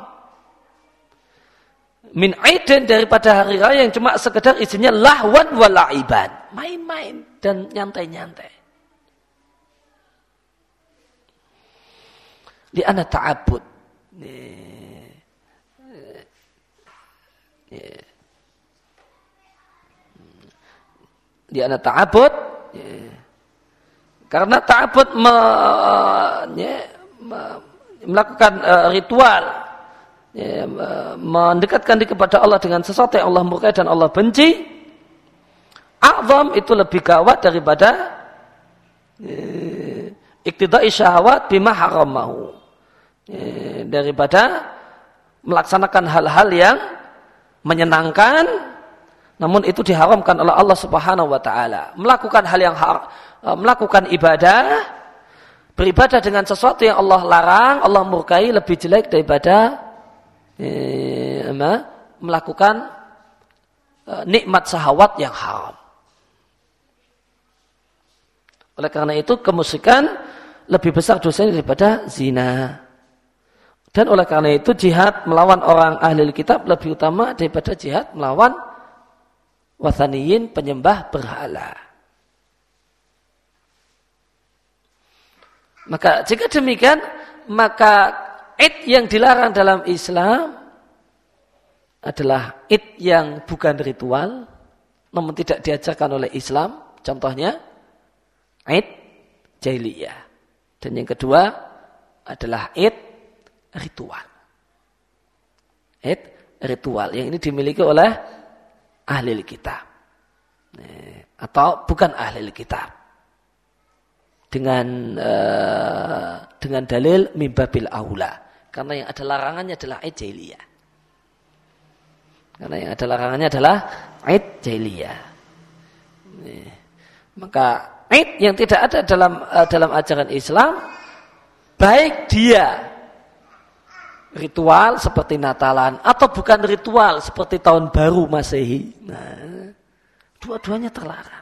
min aidin daripada hari raya yang cuma sekedar isinya lahwan wa la'iban, main-main dan nyantai-nyantai. Di ana ta'abbud. Di ana ta'abbud. Karena ta'abbud melakukan ritual, mendekatkan diri kepada Allah dengan sesuatu yang Allah murkai dan Allah benci, a'zam itu lebih gawat daripada iqtida'i syahwat bima haramahu, daripada melaksanakan hal-hal yang menyenangkan namun itu diharamkan oleh Allah Subhanahu wa taala. Melakukan hal yang melakukan ibadah, beribadah dengan sesuatu yang Allah larang, Allah murkai lebih jelek daripada melakukan nikmat syahwat yang haram. Oleh karena itu kemusyrikan lebih besar dosanya daripada zina. Dan oleh karena itu jihad melawan orang ahli kitab lebih utama daripada jihad melawan wathaniyin, penyembah berhala. Maka jika demikian, maka id yang dilarang dalam Islam adalah id yang bukan ritual, namun tidak diajarkan oleh Islam. Contohnya id jahiliyah. Dan yang kedua adalah id ritual. Id ritual yang ini dimiliki oleh ahli kitab atau bukan ahli kitab dengan dalil mimbabil aula, karena yang ada larangannya adalah id jahiliyah. Karena yang ada larangannya adalah id jahiliyah. Maka id yang tidak ada dalam ajaran Islam, baik dia ritual seperti Natalan atau bukan ritual seperti tahun baru Masehi, nah, dua-duanya terlarang.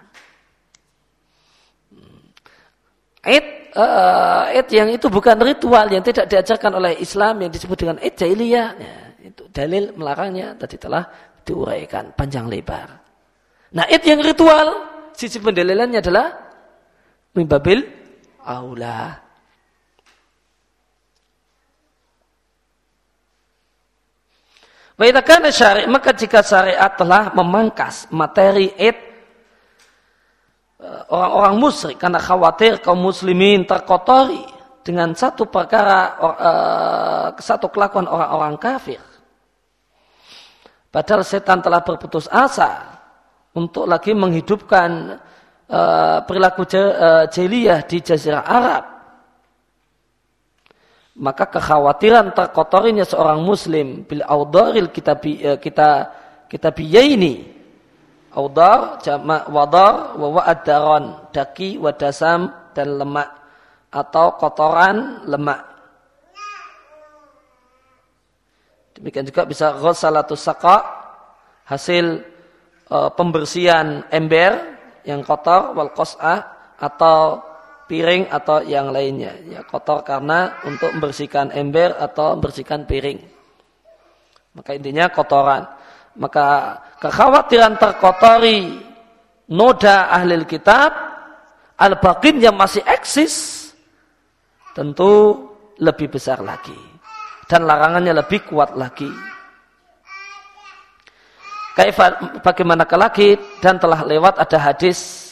Id yang itu bukan ritual, yang tidak diajarkan oleh Islam, yang disebut dengan id jahiliyah, ya, itu dalil melarangnya tadi telah diuraikan panjang lebar. Nah, id yang ritual, sisi pendalilannya adalah mimbabil aula. Baiklah, syariat, maka jika syariat telah memangkas materi id orang-orang musyrik karena khawatir kaum muslimin terkotori dengan satu perkara, satu kelakuan orang-orang kafir, padahal setan telah berputus asa untuk lagi menghidupkan perilaku jahiliyah di Jazirah Arab, maka kekhawatiran terkotorinya seorang muslim bil audaril kitabiyah ini, audar jamak wadar wa wa'adaron, daki wadasam dan lemak atau kotoran lemak. Demikian juga bisa ghusalatus saqa, hasil pembersihan ember yang kotor, wal qas'ah atau piring atau yang lainnya. Ya, kotor karena untuk membersihkan ember atau membersihkan piring. Maka intinya kotoran. Maka kekhawatiran terkotori noda ahli kitab al-baqin yang masih eksis tentu lebih besar lagi. Dan larangannya lebih kuat lagi. Bagaimanakah lagi dan telah lewat ada hadis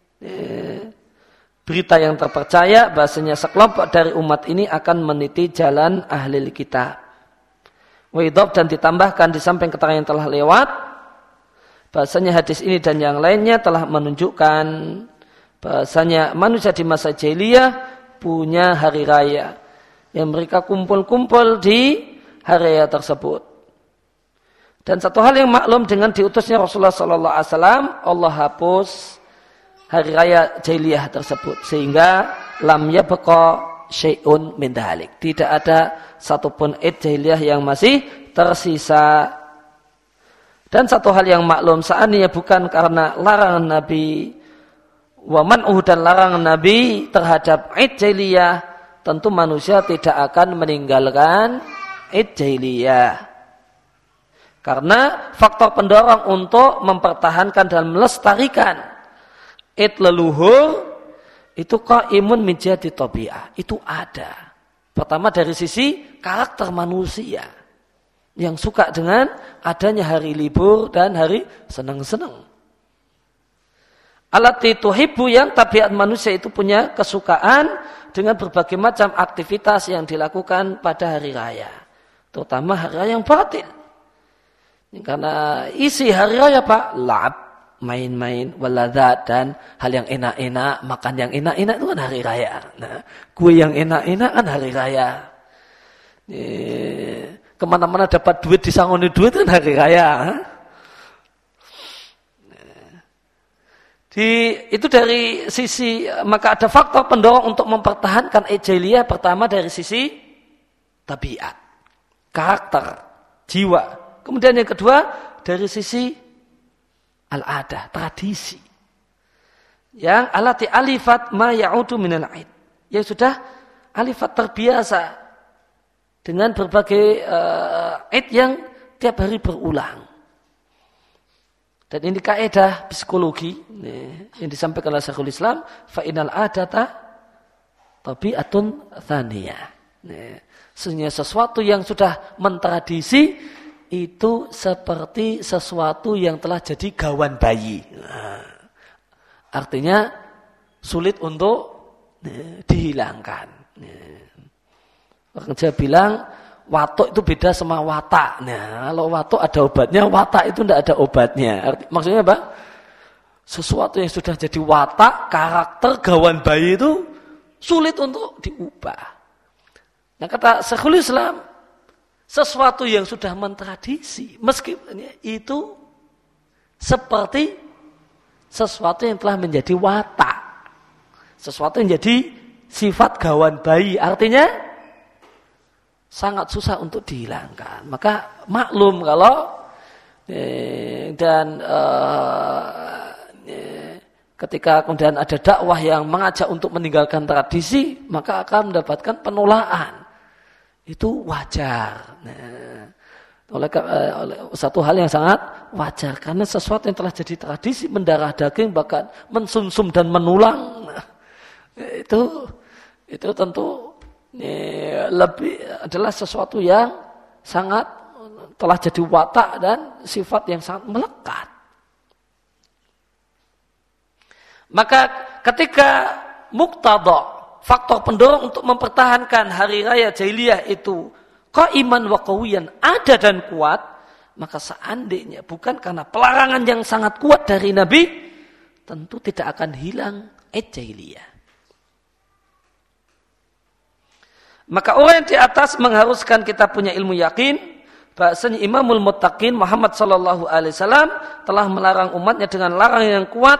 berita yang terpercaya bahasanya sekelompok dari umat ini akan meniti jalan ahli kitab. Waidhab dan ditambahkan di samping keterangan yang telah lewat bahasanya hadis ini dan yang lainnya telah menunjukkan bahasanya manusia di masa jahiliyah punya hari raya yang mereka kumpul-kumpul di hari raya tersebut. Dan satu hal yang maklum dengan diutusnya Rasulullah SAW, Allah hapus hari raya jahiliyah tersebut sehingga lam yabqa syai'un min dhalik. Tidak ada satupun id jahiliyah yang masih tersisa. Dan satu hal yang maklum seandainya bukan karena larangan Nabi wa man'uh dan larangan Nabi terhadap id jahiliyah, tentu manusia tidak akan meninggalkan id jahiliyah. Karena faktor pendorong untuk mempertahankan dan melestarikan id leluhur itu qaimun min jihati tabi'ah. Itu ada. Pertama dari sisi karakter manusia yang suka dengan adanya hari libur dan hari senang-senang. Allati tuhibbu yang tabiat manusia itu punya kesukaan dengan berbagai macam aktivitas yang dilakukan pada hari raya. Terutama hari raya yang batin. Karena isi hari raya Pak, la'ab, main-main, waladat, dan hal yang enak-enak, makan yang enak-enak itu kan hari raya. Nah, kue yang enak-enak kan hari raya. Kemana-mana dapat duit, disangoni duit kan hari raya. Itu dari sisi, maka ada faktor pendorong untuk mempertahankan jahiliyah. Pertama dari sisi tabiat, karakter, jiwa. Kemudian yang kedua dari sisi al-adah, tradisi. Yang alati alifat ma ya'udu minal aid. Yang sudah alifat terbiasa dengan berbagai aid yang tiap hari berulang. Dan ini kaidah psikologi yang disampaikan oleh Syekhul Islam, fa inal adata tabi'atun tsaniyah. Sesungguhnya sesuatu yang sudah mentradisi itu seperti sesuatu yang telah jadi gawan bayi. Artinya sulit untuk dihilangkan. Orang Jawa bilang watuk itu beda sama watak. Nah, kalau watuk ada obatnya, watak itu tidak ada obatnya. Maksudnya apa? Sesuatu yang sudah jadi watak, karakter gawan bayi itu sulit untuk diubah. Nah, kata Syekhul Islam, sesuatu yang sudah mentradisi, meskipun itu seperti sesuatu yang telah menjadi watak, sesuatu yang jadi sifat gawan bayi, artinya sangat susah untuk dihilangkan. Maka maklum kalau ketika kemudian ada dakwah yang mengajak untuk meninggalkan tradisi, maka akan mendapatkan penolakan. Itu wajar. Nah, oleh satu hal yang sangat wajar karena sesuatu yang telah jadi tradisi mendarah daging bahkan mensumsum dan menulang. Nah, itu tentu lebih adalah sesuatu yang sangat telah jadi watak dan sifat yang sangat melekat. Maka ketika muqtada, faktor pendorong untuk mempertahankan hari raya jahiliyah itu qaiman wa qawiyan, ada dan kuat, maka seandainya bukan karena pelarangan yang sangat kuat dari Nabi, tentu tidak akan hilang jahiliyah. Maka orang yang di atas mengharuskan kita punya ilmu yakin bahasanya Imamul Muttaqin Muhammad sallallahu alaihi wasallam telah melarang umatnya dengan larangan yang kuat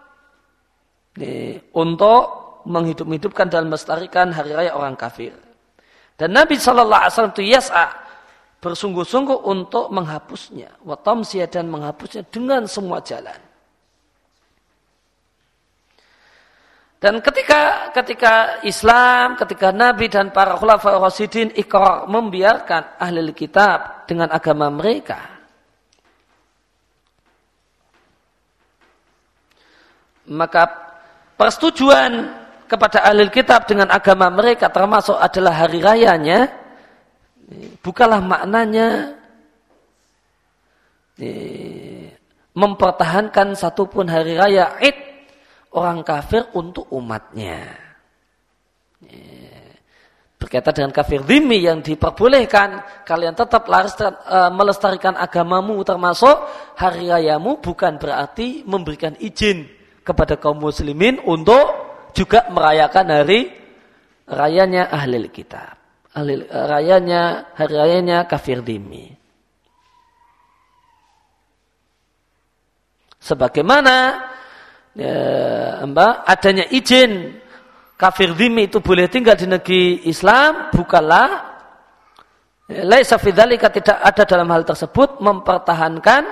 untuk menghidup-hidupkan dan melestarikan hari raya orang kafir. Dan Nabi sallallahu alaihi wasallam itu yas'a, bersungguh-sungguh untuk menghapusnya, wa tamsiyah, dan menghapusnya dengan semua jalan. Dan ketika Islam, ketika Nabi dan para khulafaur rasyidin iqrar membiarkan ahli kitab dengan agama mereka, maka persetujuan kepada ahli kitab dengan agama mereka termasuk adalah hari rayanya, bukanlah maknanya mempertahankan satupun hari raya Id orang kafir untuk umatnya. Berkaitan dengan kafir dhimmi yang diperbolehkan, kalian tetap melestarikan agamamu termasuk hari rayamu, bukan berarti memberikan izin kepada kaum muslimin untuk juga merayakan hari rayanya ahli kitab, hari rayanya kafir dhimmi. Sebagaimana adanya izin kafir dhimmi itu boleh tinggal di negeri Islam, bukanlah laisa fi dzalika, tidak ada dalam hal tersebut mempertahankan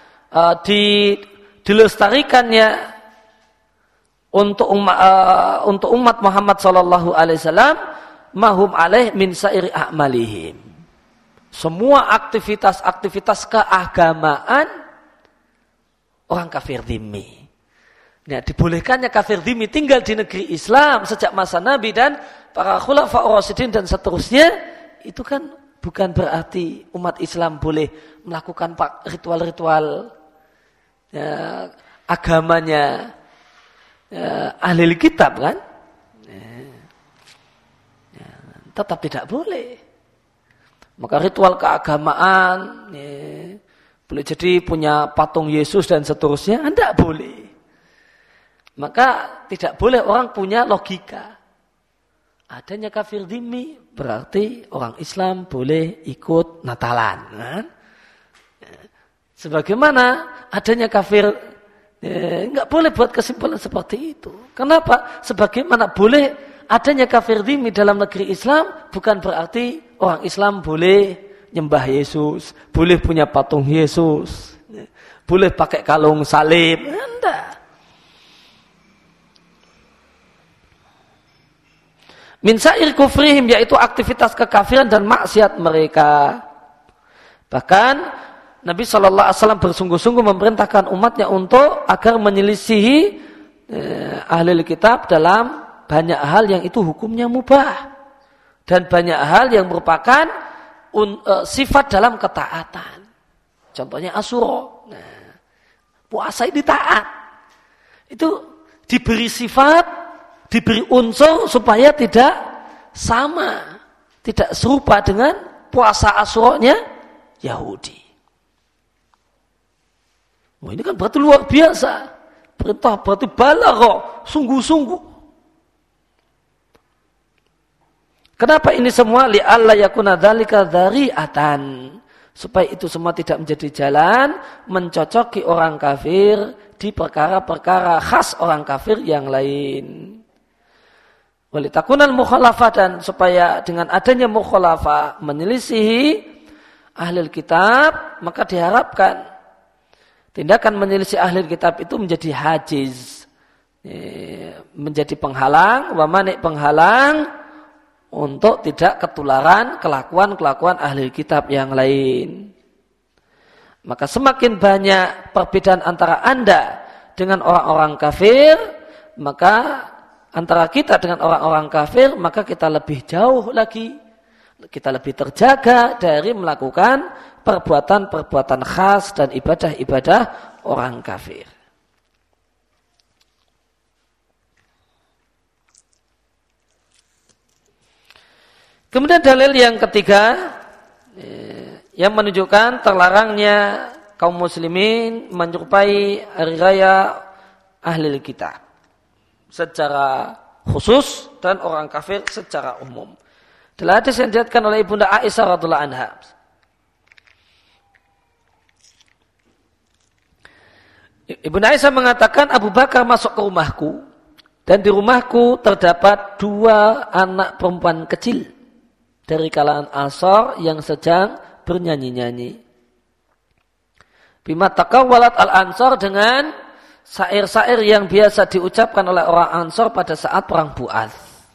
dilestarikannya untuk umat Muhammad sallallahu alaihi wasallam mahum alaih min sairi a'malihim. Semua aktivitas keagamaan orang kafir dhimmi. Nah, dibolehkannya kafir dhimmi tinggal di negeri Islam sejak masa Nabi dan para khulafaur rasyidin dan seterusnya, itu kan bukan berarti umat Islam boleh melakukan ritual-ritual agamanya ahli kitab kan? Tetap tidak boleh. Maka ritual keagamaan boleh jadi punya patung Yesus dan seterusnya, tidak boleh. Maka tidak boleh orang punya logika. Adanya kafir dhimmi berarti orang Islam boleh ikut Natalan. Kan? Sebagaimana adanya kafir, enggak boleh buat kesimpulan seperti itu. Kenapa? Sebagaimana boleh adanya kafir dhimmi dalam negeri Islam, bukan berarti orang Islam boleh nyembah Yesus, boleh punya patung Yesus, boleh pakai kalung salib. Enggak. Min sa'ir kufrihim, yaitu aktivitas kekafiran dan maksiat mereka. Bahkan Nabi SAW bersungguh-sungguh memerintahkan umatnya untuk agar menyelisihi ahli kitab dalam banyak hal yang itu hukumnya mubah dan banyak hal yang merupakan sifat dalam ketaatan. Contohnya Asyura. Nah, puasa ini taat. Itu diberi sifat, diberi unsur supaya tidak sama, tidak serupa dengan puasa Asyura-nya Yahudi. Wah, ini kan berarti luar biasa. Perintah berarti balagha, sungguh-sungguh. Kenapa ini semua? Li'alla yakuna dzalika dzari'atan, supaya itu semua tidak menjadi jalan mencocoki orang kafir di perkara-perkara khas orang kafir yang lain. Walitakunal mukhalafah, dan supaya dengan adanya mukhalafah menyelisihi ahli kitab, maka diharapkan tindakan menyelisih ahli kitab itu menjadi hajiz, menjadi penghalang, wa mani' penghalang untuk tidak ketularan kelakuan ahli kitab yang lain. Maka semakin banyak perbedaan antara Anda dengan orang-orang kafir, maka antara kita dengan orang-orang kafir, maka kita lebih jauh lagi, kita lebih terjaga dari melakukan perbuatan-perbuatan khas dan ibadah-ibadah orang kafir. Kemudian dalil yang ketiga yang menunjukkan terlarangnya kaum muslimin menyerupai hari raya ahli kitab secara khusus dan orang kafir secara umum. Dalam hadis yang diriwayatkan oleh Ibunda Aisyah radhiyallahu anha, Ibunda Aisyah mengatakan, Abu Bakar masuk ke rumahku dan di rumahku terdapat 2 anak perempuan kecil dari kalangan Ansar yang sedang bernyanyi-nyanyi. Bima taqawwalat al-Ansar, dengan syair-syair yang biasa diucapkan oleh orang Ansor pada saat perang Bu'ath.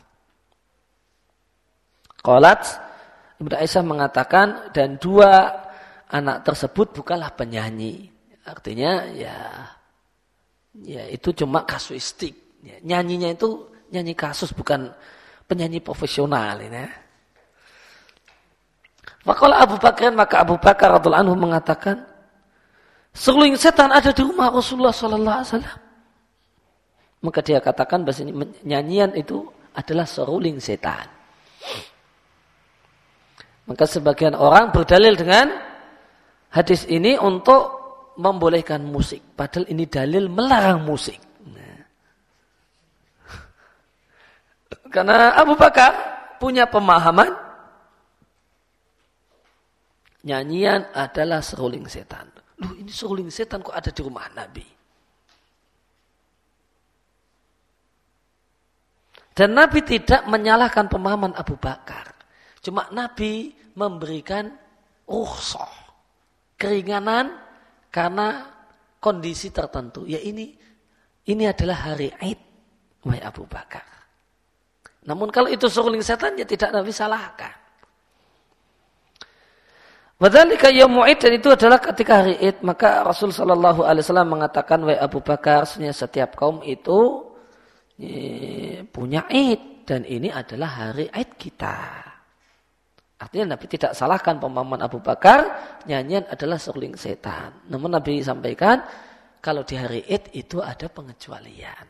Qalat, Ibnu Aisyah mengatakan, dan dua anak tersebut bukanlah penyanyi. Artinya ya itu cuma kasuistik. Ya, nyanyinya itu nyanyi kasus, bukan penyanyi profesional ini. Faqala Abu Bakar, maka Abu Bakar radhiyallahu anhu mengatakan, seruling setan ada di rumah Rasulullah sallallahu alaihi wasallam. Maka dia katakan bahasanya nyanyian itu adalah seruling setan. Maka sebagian orang berdalil dengan hadis ini untuk membolehkan musik. Padahal ini dalil melarang musik. Nah. Karena Abu Bakar punya pemahaman nyanyian adalah seruling setan. Loh, ini seruling setan kok ada di rumah Nabi? Dan Nabi tidak menyalahkan pemahaman Abu Bakar. Cuma Nabi memberikan rukhsah, keringanan karena kondisi tertentu. Ya ini adalah hari Id, wahai Abu Bakar. Namun kalau itu seruling setan, ya tidak Nabi salahkan. Wadzalika yaumul Id, dan itu adalah ketika hari Id, maka Rasul sallallahu alaihi wasallam mengatakan, wahai Abu Bakar, setiap kaum itu punya Id, dan ini adalah hari Id kita. Artinya Nabi tidak salahkan pemahaman Abu Bakar, nyanyian adalah seruling setan. Namun Nabi sampaikan, kalau di hari Id itu ada pengecualian.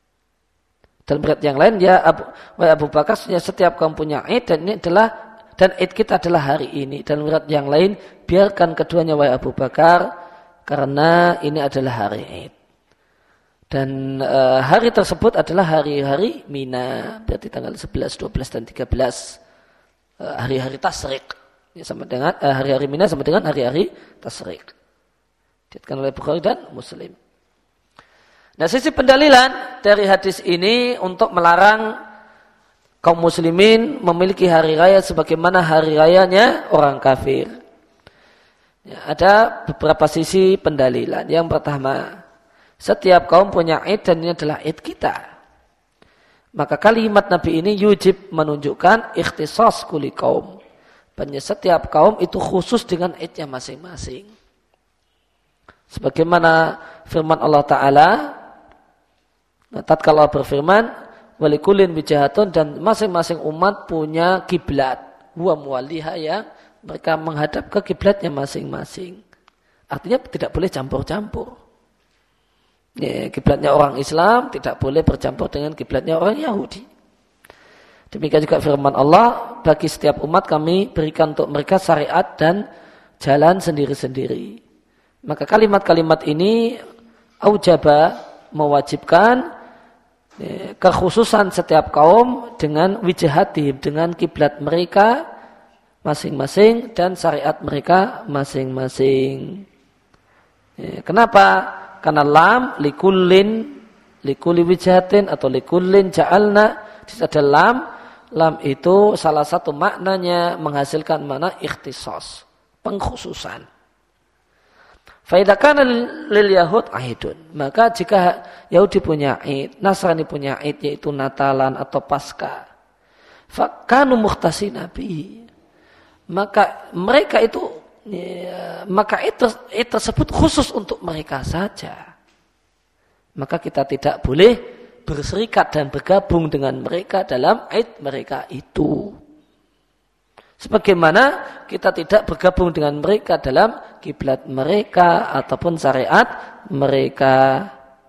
Dan berat yang lain, ya Abu Bakar, setiap kaum punya Id, dan ini adalah, dan Id kita adalah hari ini. Dan berat yang lain, biarkan keduanya wahai Abu Bakar, karena ini adalah hari Id. Dan hari tersebut adalah hari-hari Mina, berarti tanggal 11, 12, dan 13. Hari-hari Tasyrik, ya, sama dengan hari-hari Mina sama dengan hari-hari Tasyrik. Dikatakan oleh Bukhari dan Muslim. Nah, sisi pendalilan dari hadis ini untuk melarang kaum muslimin memiliki hari raya sebagaimana hari rayanya orang kafir. Ya, ada beberapa sisi pendalilan. Yang pertama, setiap kaum punya Id dan ini adalah Id kita. Maka kalimat Nabi ini yujib menunjukkan ikhtisas kulli kaum. Bahwa setiap kaum itu khusus dengan Idnya masing-masing. Sebagaimana firman Allah Ta'ala, tatkala berfirman, walikulin wijahatun, dan masing-masing umat punya kiblat. Huwa muwalliha, ya, mereka menghadap ke kiblatnya masing-masing. Artinya tidak boleh campur-campur. Ya, kiblatnya orang Islam tidak boleh bercampur dengan kiblatnya orang Yahudi. Demikian juga firman Allah, bagi setiap umat kami berikan untuk mereka syariat dan jalan sendiri-sendiri. Maka kalimat-kalimat ini aujaba, mewajibkan kekhususan setiap kaum dengan wijhatihim, dengan kiblat mereka masing-masing dan syariat mereka masing-masing. Kenapa? Karena lam likulli wijhatin atau likullin ja'alna, ada lam itu salah satu maknanya menghasilkan makna ikhtisas, pengkhususan. Fa idza kana lil yahud aidun, maka jika Yahudi punya Id, Nasrani punya Id, yaitu Natalan atau Paskah, fa kanu mukhtasina bihi, maka mereka itu maka Id tersebut khusus untuk mereka saja. Maka kita tidak boleh berserikat dan bergabung dengan mereka dalam Id mereka itu. Sebagaimana kita tidak bergabung dengan mereka dalam kiblat mereka ataupun syariat mereka.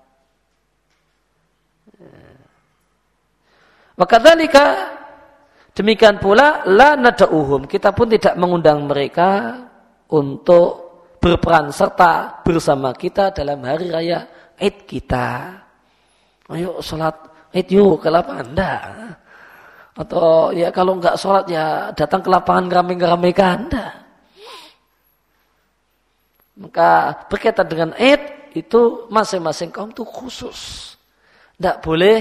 Wakadzalika, demikian pula la nad'uhum, kita pun tidak mengundang mereka untuk berperan serta bersama kita dalam hari raya Id kita. Ayo sholat Id yuk ke lapangan. Enggak. Atau ya kalau enggak sholat ya datang ke lapangan ngeramai-ngeramaikan. Enggak. Maka berkaitan dengan Id itu masing-masing kaum itu khusus. Enggak boleh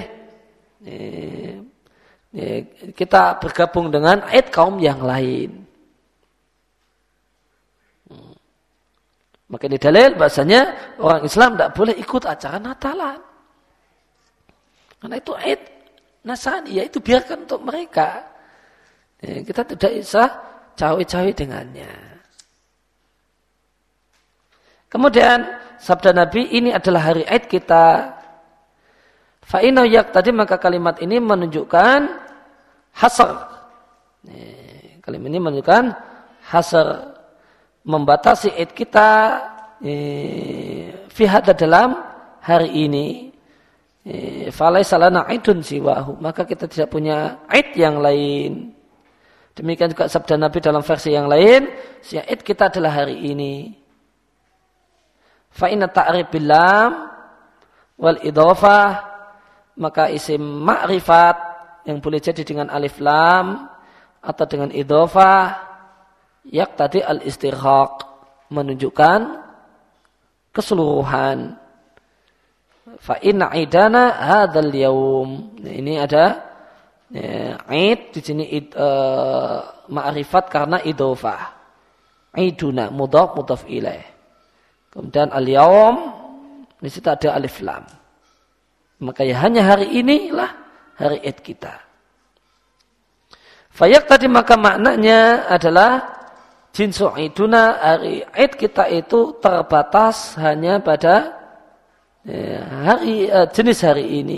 kita bergabung dengan Id kaum yang lain. Maka ini dalil bahasanya orang Islam tidak boleh ikut acara Natalan. Karena itu Id Nasrani, ya itu biarkan untuk mereka. Kita tidak bisa cawe-cawe dengannya. Kemudian sabda Nabi, ini adalah hari Id kita. Fa'inau tadi maka kalimat ini menunjukkan hasr. Kalimat ini menunjukkan hasr, membatasi Id kita fi hadza dalam hari ini. Falaisa lana idun siwahu, maka kita tidak punya Id yang lain. Demikian juga sabda Nabi dalam versi yang lain, Id kita adalah hari ini. Fa inna ta'rif bil lam wal idhafah, maka isim ma'rifat yang boleh jadi dengan alif lam atau dengan idhafah yaqtadi al-istighraq, menunjukkan keseluruhan. Fa inna idana hadzal yaum. Ini ada id di sini ma'rifat karena idhafah. Iduna mudhaf ilaih. Kemudian al-yaum di situ ada alif lam. Maka ya hanya hari inilah hari id kita. Fayak tadi maka maknanya adalah jinsu iduna, hari id kita itu terbatas hanya pada jenis hari ini.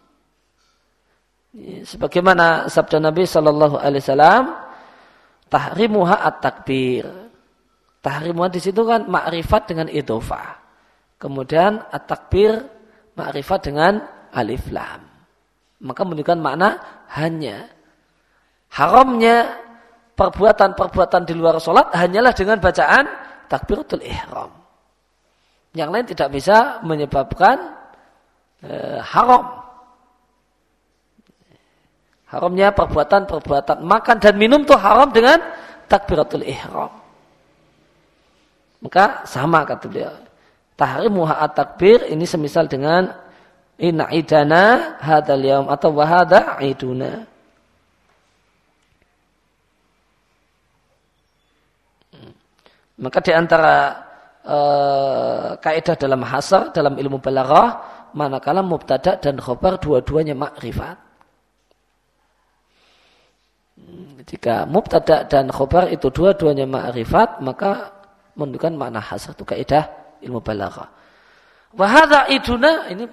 Sebagaimana sabda Nabi sallallahu alaihi wasallam, tahrimuha at-takbir. Tahrimuha di situ kan ma'rifat dengan idhofah. Kemudian at-takbir ma'rifat dengan alif lam. Maka menunjukkan makna hanya. Haramnya perbuatan-perbuatan di luar sholat hanyalah dengan bacaan takbiratul ihram. Yang lain tidak bisa menyebabkan haram. Haramnya perbuatan-perbuatan makan dan minum itu haram dengan takbiratul ihram. Maka sama kata beliau. Tahrimuha at-takbir ini semisal dengan inna idana hadzal yaum atau wa hadza iduna. Maka di antara kaidah dalam hasar, dalam ilmu balaghah, manakala mubtada dan khobar dua-duanya makrifat. Jika mubtada dan khobar itu dua-duanya makrifat, maka menunjukkan makna hasar, itu kaidah ilmu balaghah. Wa hadza iduna ini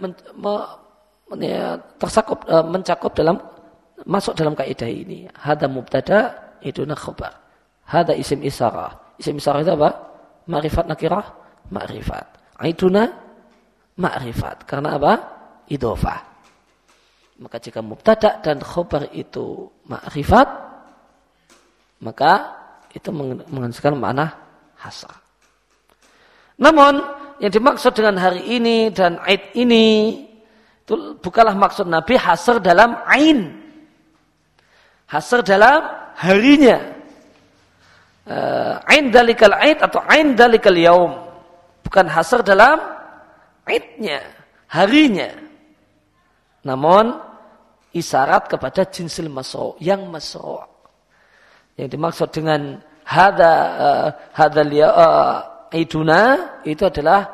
mencakup dalam, masuk dalam kaidah ini. Hadza mubtada, iduna khobar. Hadza isim isyarah. Isim isyarah itu apa? Ma'rifat nakirah, ma'rifat. Aiduna, ma'rifat. Karena apa? Idhofah. Maka jika mubtada dan khobar itu ma'rifat, maka itu menghasilkan makna hasar. Namun, yang dimaksud dengan hari ini dan aid ini, itu bukanlah maksud Nabi hasar dalam ain. Hasar dalam harinya. Ain dalikal aid atau ain dalikal yaum, bukan hasar dalam aidnya, harinya, namun isyarat kepada jinsil masru', yang masru'. Yang dimaksud dengan hadzal aiduna itu adalah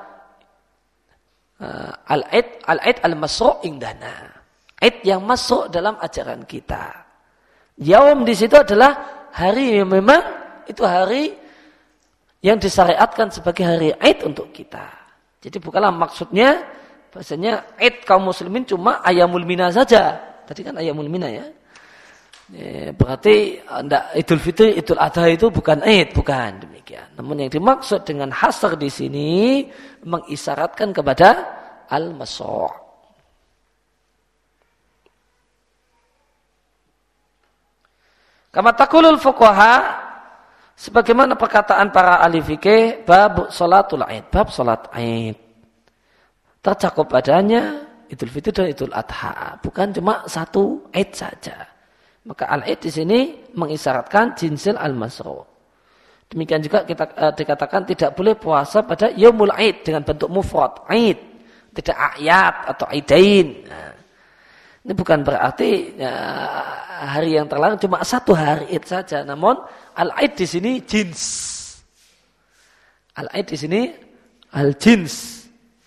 al-aid al-masru' indana, aid yang masru' dalam ajaran kita. Yaum di situ adalah hari yang memang itu hari yang disyariatkan sebagai hari Aid untuk kita. Jadi bukanlah maksudnya bahasanya Aid kaum muslimin cuma ayamul mina saja. Tadi kan ayamul mina ya. Berarti Idul Fitri, Idul Adha itu bukan Aid, bukan demikian. Namun yang dimaksud dengan hasar di sini mengisyaratkan kepada al-masru'. Kama taqulul fuqaha, sebagaimana perkataan para ahli fikih, bab salatul Aid, bab salat Aid. Tercakup padanya Idul Fitri dan Idul Adha, bukan cuma satu Aid saja. Maka al-Aid di sini mengisyaratkan jinsil al-masru'. Demikian juga kita dikatakan tidak boleh puasa pada yaumul Aid dengan bentuk mufrad, Aid, tidak ayat atau aidain. Nah, ini bukan berarti hari yang terlarang cuma satu hari Aid saja, namun al-Aid di sini jins. Al-Aid di sini al-jins.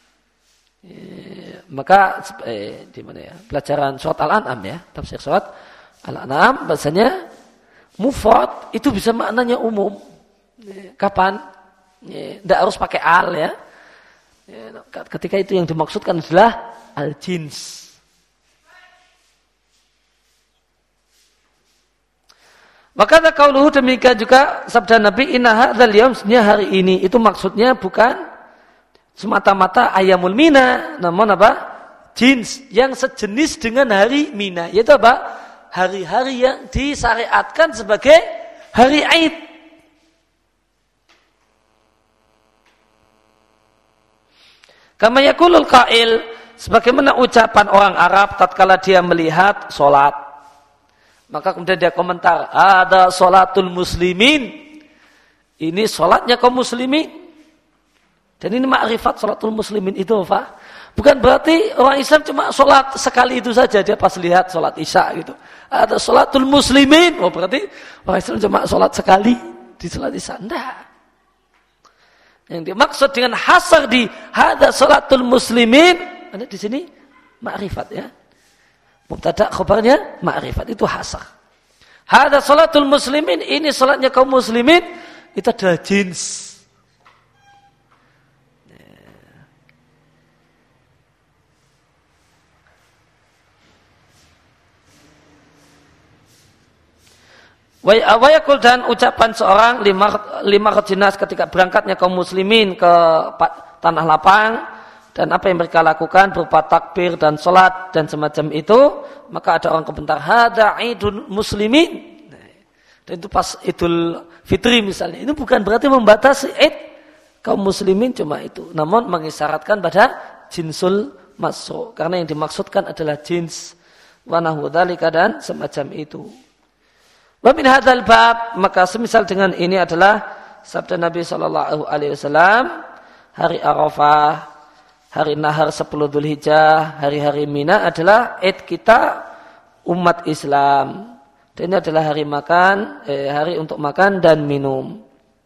Maka di mana ya? Pelajaran surat Al-An'am ya, tafsir surat Al-An'am bahasanya mufrad itu bisa maknanya umum. Kapan? Tidak harus pakai al ya. Ketika itu yang dimaksudkan adalah al-jins. Maka qauluhu demikian juga sabda Nabi inna hadzal yaum, hari ini itu maksudnya bukan semata-mata ayyamul mina, namun apa? Jins yang sejenis dengan hari Mina, yaitu apa? Hari-hari yang disyariatkan sebagai hari Aid. Kama yaqulul qail, sebagaimana ucapan orang Arab tatkala dia melihat salat. Maka kemudian dia komentar, ada sholatul muslimin. Ini sholatnya kaum muslimin. Dan ini ma'rifat sholatul muslimin itu apa? Bukan berarti orang Islam cuma sholat sekali itu saja. Dia pas lihat sholat isya gitu. Ada sholatul muslimin. Oh berarti orang Islam cuma sholat sekali di sholat isya. Tidak. Yang dimaksud dengan hasar di ada sholatul muslimin. Ada di sini ma'rifat ya. Mubtada khabarnya ma'rifat itu hasar. Hada salatul muslimin, ini salatnya kaum muslimin, itu adalah jins. Wa yaqul, dan ucapan seorang lima jinas ketika berangkatnya kaum muslimin ke tanah lapang. Dan apa yang mereka lakukan berupa takbir dan sholat dan semacam itu, maka ada orang komentar hada idul muslimin. Dan itu pas idul fitri misalnya, itu bukan berarti membatasi id kaum muslimin cuma itu, namun mengisyaratkan pada jinsul masru, karena yang dimaksudkan adalah jins wa nahwu dzalika dan semacam itu. Wa min hadzal bab, maka semisal dengan ini adalah sabda Nabi sallallahu alaihi wasallam, hari Arafah, hari Nahar 10 Dzulhijjah, hari-hari Mina adalah Id kita umat Islam. Dan ini adalah hari makan, hari untuk makan dan minum.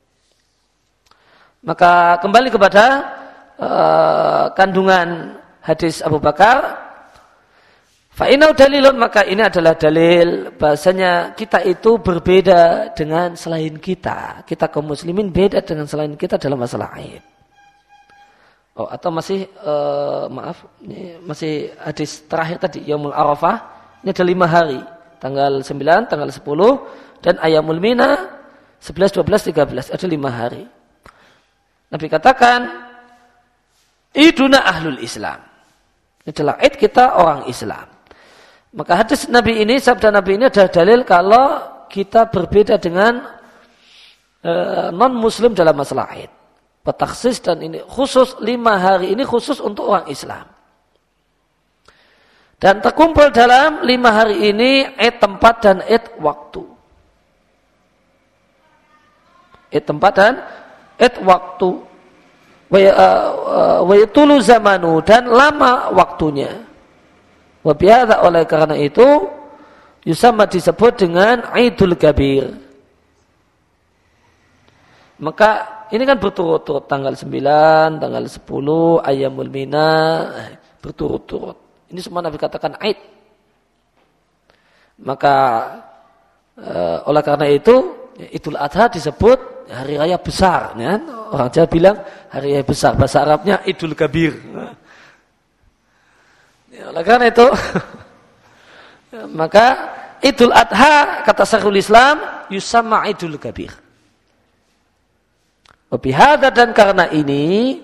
Maka kembali kepada kandungan hadis Abu Bakar. Fa'inau dalilun, maka ini adalah dalil bahasanya kita itu berbeda dengan selain kita. Kita kaum muslimin beda dengan selain kita dalam masalah Id. Oh, atau masih ini masih hadis terakhir tadi Yaumul Arafah, ini ada 5 hari, tanggal 9, tanggal 10 dan Ayyamul Mina 11, 12, 13, ada 5 hari. Nabi katakan iduna ahlul Islam, ini adalah id kita orang Islam. Maka hadis Nabi ini, sabda Nabi ini adalah dalil kalau kita berbeda dengan non muslim dalam masalah id. Petaksis, dan ini khusus 5 hari ini khusus untuk orang Islam. Dan terkumpul dalam 5 hari ini id tempat dan id waktu. Id tempat dan id waktu. Wa yatulu zamanu, dan lama waktunya. Wa bihadza, oleh karena itu yusamma disebut dengan Idul Kabir. Maka ini kan berturut-turut, tanggal 9, tanggal 10, Ayyamul Mina, berturut-turut. Ini semua Nabi katakan Aid. Maka oleh karena itu Idul Adha disebut hari raya besar. Ya? Orang Jawa bilang hari raya besar, bahasa Arabnya Idul Kabir. Ya, oleh karena itu maka Idul Adha, kata Syekhul Islam, yusamma Idul Kabir. Wabihada, dan karena ini,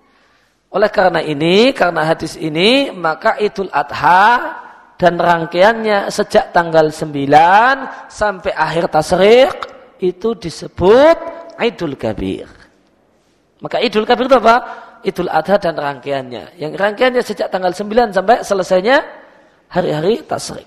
karena hadis ini, maka Idul Adha dan rangkaiannya sejak tanggal 9 sampai akhir tasyrik itu disebut Idul Kabir. Maka Idul Kabir itu apa? Idul Adha dan rangkaiannya. Yang rangkaiannya sejak tanggal 9 sampai selesainya hari-hari tasyrik.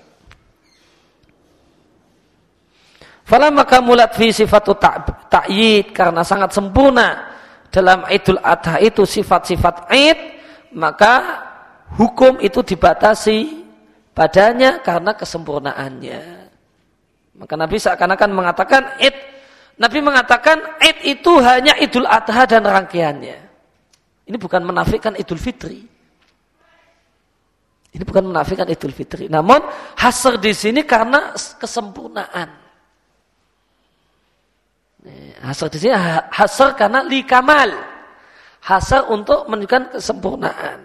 Fala maka mulat fi sifatu ta'yid, karena sangat sempurna dalam Idul Adha itu sifat-sifat Id, maka hukum itu dibatasi padanya karena kesempurnaannya. Maka Nabi seakan-akan mengatakan Id, Nabi mengatakan Id itu hanya Idul Adha dan rangkaiannya. Ini bukan menafikan Idul Fitri. Ini bukan menafikan Idul Fitri. Namun hasr di sini karena kesempurnaan. Hasr di sini hasr karena likamal. Hasr untuk menunjukkan kesempurnaan.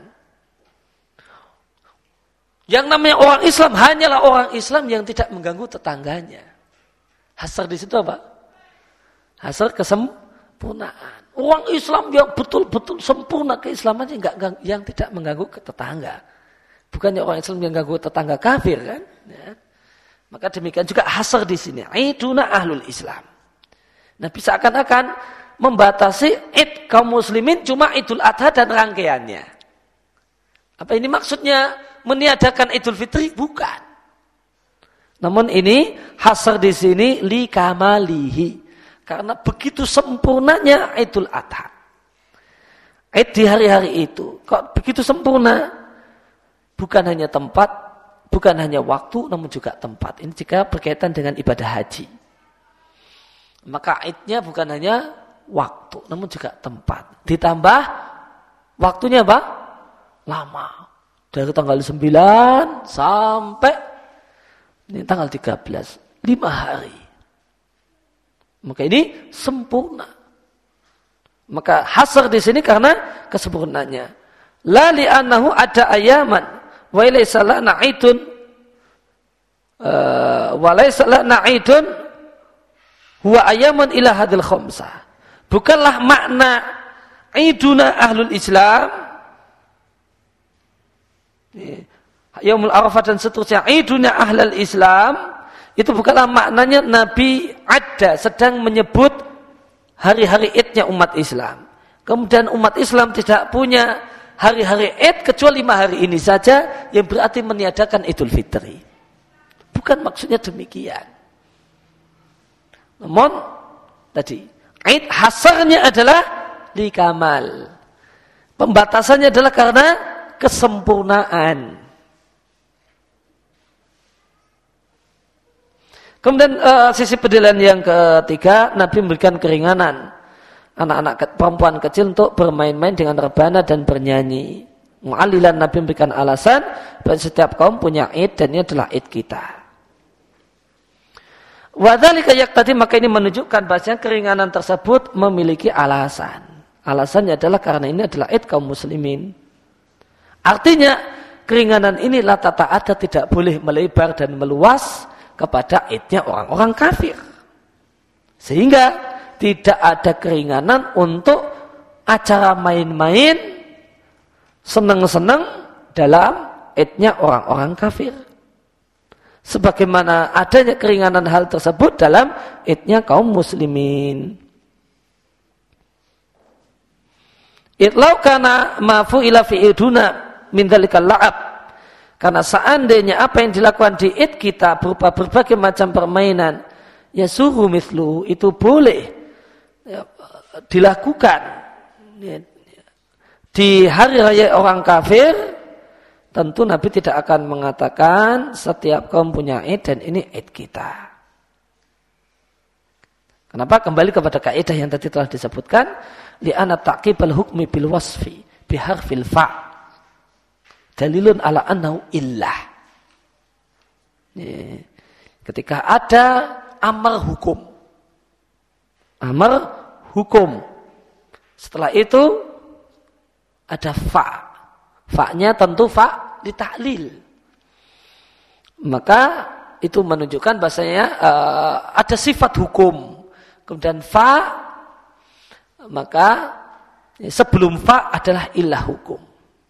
Yang namanya orang Islam hanyalah orang Islam yang tidak mengganggu tetangganya. Hasr di situ apa? Hasr kesempurnaan. Orang Islam yang betul-betul sempurna keislamannya yang tidak mengganggu ke tetangga. Bukannya orang Islam yang mengganggu tetangga kafir kan? Ya. Maka demikian juga hasr di sini. Iduna ahlul Islam. Nah, bisa akan membatasi id kaum muslimin cuma Idul Adha dan rangkaiannya. Apa ini maksudnya meniadakan Idul Fitri? Bukan. Namun ini hasr di sini li kamalihi. Karena begitu sempurnanya Idul Adha. Id di hari-hari itu. Kok begitu sempurna? Bukan hanya tempat, bukan hanya waktu, namun juga tempat. Ini jika berkaitan dengan ibadah haji. Maka Idnya bukan hanya waktu, namun juga tempat. Ditambah waktunya apa? Lama. Dari tanggal 9 sampai ini tanggal 13. 5 hari. Maka ini sempurna. Maka hasr di sini karena kesempurnaannya. La li'annahu ada ayaman wa laysa lana 'idun wa laysa lana 'idun huwa ayamun ila hadil khamsah. Bukanlah makna iduna ahlul Islam Yaumul Arafah dan seterusnya iduna ahlul Islam. Itu bukanlah maknanya Nabi ada sedang menyebut hari-hari idnya umat Islam. Kemudian umat Islam tidak punya hari-hari id kecuali 5 hari ini saja yang berarti meniadakan Idul Fitri. Bukan maksudnya demikian. Namun tadi id hasarnya adalah likamal. Pembatasannya adalah karena kesempurnaan. Kemudian sisi penilaian yang ketiga, Nabi memberikan keringanan anak-anak perempuan kecil untuk bermain-main dengan rebana dan bernyanyi. Mu'alilan Nabi memberikan alasan bahwa setiap kaum punya id dan ini adalah id kita. Wadzalika yaqtadi, maka ini menunjukkan bahwasanya keringanan tersebut memiliki alasan. Alasannya adalah karena ini adalah id kaum muslimin. Artinya keringanan ini la tata'adda, tidak boleh melebar dan meluas kepada idnya orang-orang kafir. Sehingga tidak ada keringanan untuk acara main-main, senang-senang dalam idnya orang-orang kafir. Sebagaimana adanya keringanan hal tersebut dalam idnya kaum muslimin. Itlau kana mafu'ila fi iduna min dzalikal la'ab. Karena seandainya apa yang dilakukan di id kita berupa berbagai macam permainan, ya suhu mithlu, itu boleh dilakukan di hari raya orang kafir, tentu Nabi tidak akan mengatakan setiap kaum punya id dan ini id kita. Kenapa? Kembali kepada kaidah yang tadi telah disebutkan, li'anna ta'qibal hukmi bil wasfi biharfil fa' dalilun ala annahu illah. Ketika ada amar hukum. Amar hukum. Setelah itu ada fa. Fa-nya tentu fa ditaklil. Maka itu menunjukkan bahasanya ada sifat hukum. Kemudian fa, maka sebelum fa adalah illah hukum.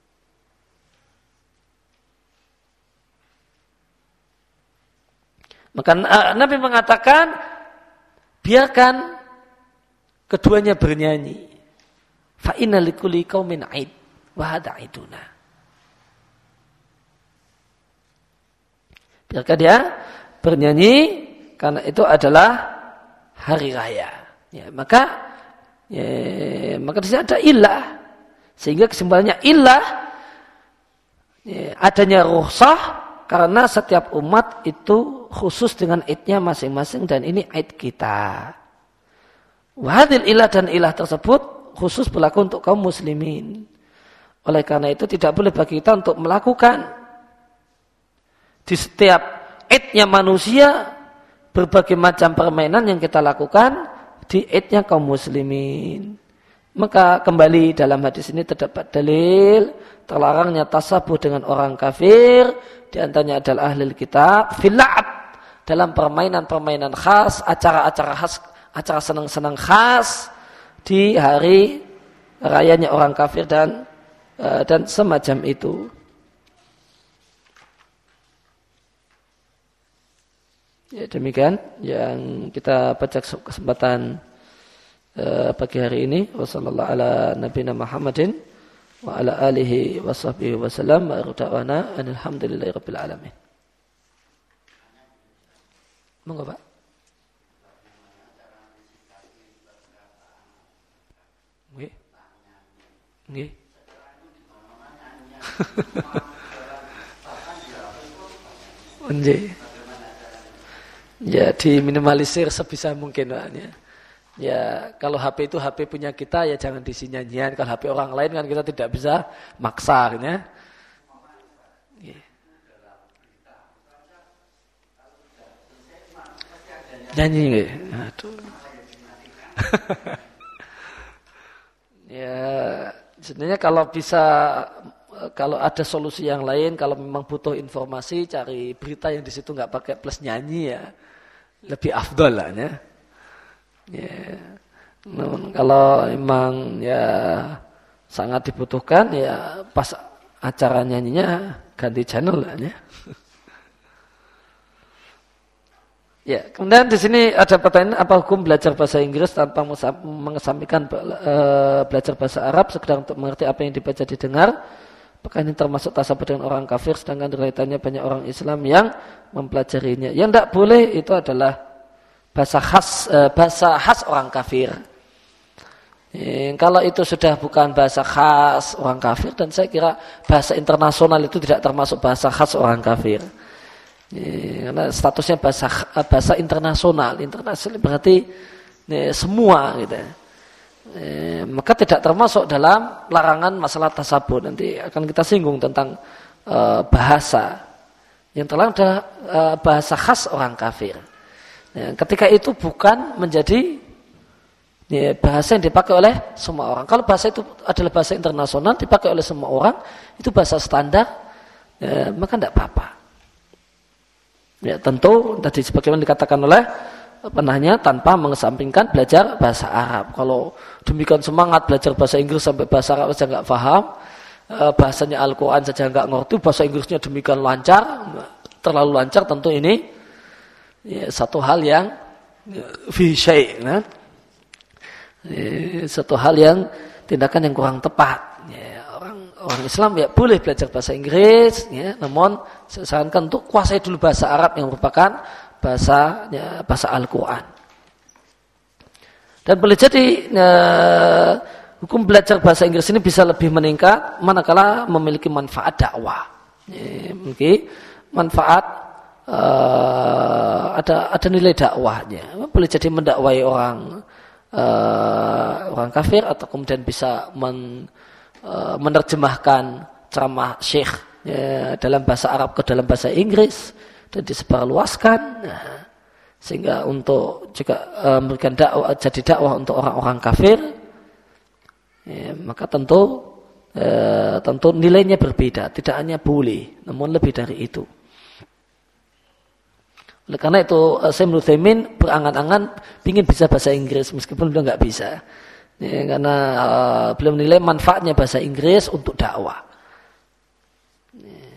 Maka Nabi mengatakan biarkan keduanya bernyanyi. Fa inna likulli qaumin 'id wa hadha 'iduna. Biarkan dia bernyanyi karena itu adalah hari raya. Ya, maka di sini ada illah. Sehingga kesimpulannya illah adanya rukhsah karena setiap umat itu khusus dengan idnya masing-masing dan ini id kita. Wahadil ilah dan ilah tersebut khusus berlaku untuk kaum muslimin. Oleh karena itu tidak boleh bagi kita untuk melakukan di setiap idnya manusia berbagai macam permainan yang kita lakukan di idnya kaum muslimin. Maka kembali dalam hadis ini terdapat dalil terlarangnya tasabuh dengan orang kafir, di antaranya adalah ahli kitab fil la'ab, dalam permainan-permainan khas, acara-acara khas, acara senang-senang khas di hari rayanya orang kafir dan semacam itu. Ya, demikian yang kita baca kesempatan pagi hari ini. Wassallallahu ala nabiyina Muhammadin wa ala alihi wa sahbihi wa sallam wa da'wana alhamdulillahi rabbil alamin. Monggo Pak. Nggih. Nggih. Nggih. Ya, diminimalisir sebisa mungkin Pak. Ya, kalau HP itu HP punya kita ya jangan diisi nyanyian. Kalau HP orang lain kan kita tidak bisa maksa ya. Yeah. Nyanyi nggih. Aduh. Ya, sebenarnya kalau bisa, kalau ada solusi yang lain, kalau memang butuh informasi, cari berita yang di situ nggak pakai plus nyanyi ya, lebih afdol lah ya. Ya, namun kalau memang ya sangat dibutuhkan ya pas acara nyanyinya ganti channel lah ya. Ya, kemudian di sini ada pertanyaan, apa hukum belajar bahasa Inggris tanpa mengesampingkan belajar bahasa Arab sekedar untuk mengerti apa yang dibaca didengar? Apakah ini termasuk tasabuh dengan orang kafir sedangkan realitanya banyak orang Islam yang mempelajarinya? Yang tidak boleh itu adalah bahasa khas orang kafir. Kalau itu sudah bukan bahasa khas orang kafir, dan saya kira bahasa internasional itu tidak termasuk bahasa khas orang kafir. Karena statusnya bahasa internasional berarti semua gitu. Maka tidak termasuk dalam larangan masalah tasabuh. Nanti akan kita singgung tentang bahasa yang terlarang adalah bahasa khas orang kafir. Ketika itu bukan menjadi bahasa yang dipakai oleh semua orang. Kalau bahasa itu adalah bahasa internasional dipakai oleh semua orang, itu bahasa standar, maka tidak apa-apa. Ya, tentu tadi sebagaimana dikatakan oleh penanya tanpa mengesampingkan belajar bahasa Arab. Kalau demikian semangat belajar bahasa Inggris sampai bahasa Arab saja nggak paham, bahasanya Al-Quran saja nggak ngerti, bahasa Inggrisnya demikian lancar, terlalu lancar, tentu ini ya, satu hal yang fi syai', nah? Satu hal yang tindakan yang kurang tepat. Ya, orang Islam ya boleh belajar bahasa Inggris, ya, namun saya sarankan untuk kuasai dulu bahasa Arab yang merupakan bahasa Al-Quran. Dan boleh jadi hukum belajar bahasa Inggris ini bisa lebih meningkat manakala memiliki manfaat dakwah. Ya, mungkin manfaat ada nilai dakwahnya. Boleh jadi mendakwai orang kafir, atau kemudian bisa menerjemahkan ceramah syekh ya, dalam bahasa Arab ke dalam bahasa Inggris dan disebarluaskan, nah, sehingga untuk juga memberikan dakwah, jadi dakwah untuk orang-orang kafir, ya, maka tentu nilainya berbeda, tidak hanya boleh, namun lebih dari itu. Oleh karena itu Syaikhul Utsaimin berangan-angan ingin bisa bahasa Inggris meskipun beliau nggak bisa, ya, karena beliau menilai manfaatnya bahasa Inggris untuk dakwah. Ya.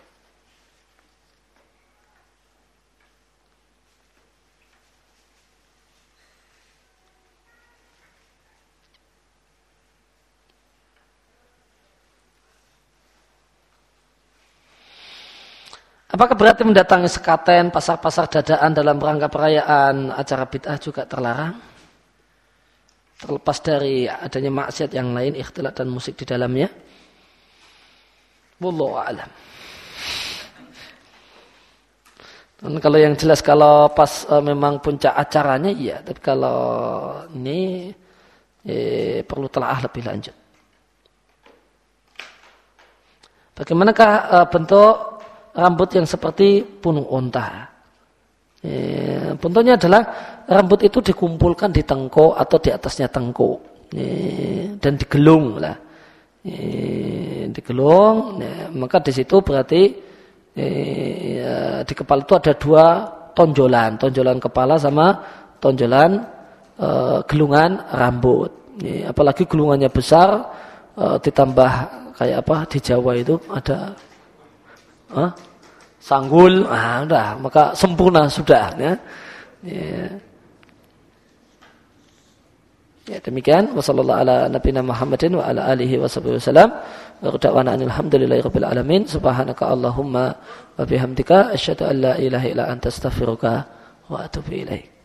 Apakah berarti mendatangi sekaten, pasar-pasar dadaan dalam rangka perayaan acara bid'ah juga terlarang? Terlepas dari adanya maksiat yang lain, ikhtilat dan musik di dalamnya. Wallahu a'lam. Dan kalau yang jelas kalau pas memang puncak acaranya iya, tapi kalau ini perlu telaah lebih lanjut. Bagaimanakah bentuk rambut yang seperti punung unta? Bentuknya adalah rambut itu dikumpulkan di tengkuk atau di atasnya tengkuk dan digelung lah. Digelung, maka di situ berarti di kepala itu ada dua tonjolan kepala sama tonjolan gelungan rambut. Apalagi gelungannya besar, ditambah kayak apa di Jawa itu ada sanggul, udah, maka sempurna sudah. Ya demikian. Wassallallahu ala nabiyina Muhammadin wa ala alihi wasallam. Wa da'wana alhamdulillahirabbil alamin. Subhanaka Allahumma wa bihamdika asyhadu an la ilaha illa anta astaghfiruka wa atubu ilaik.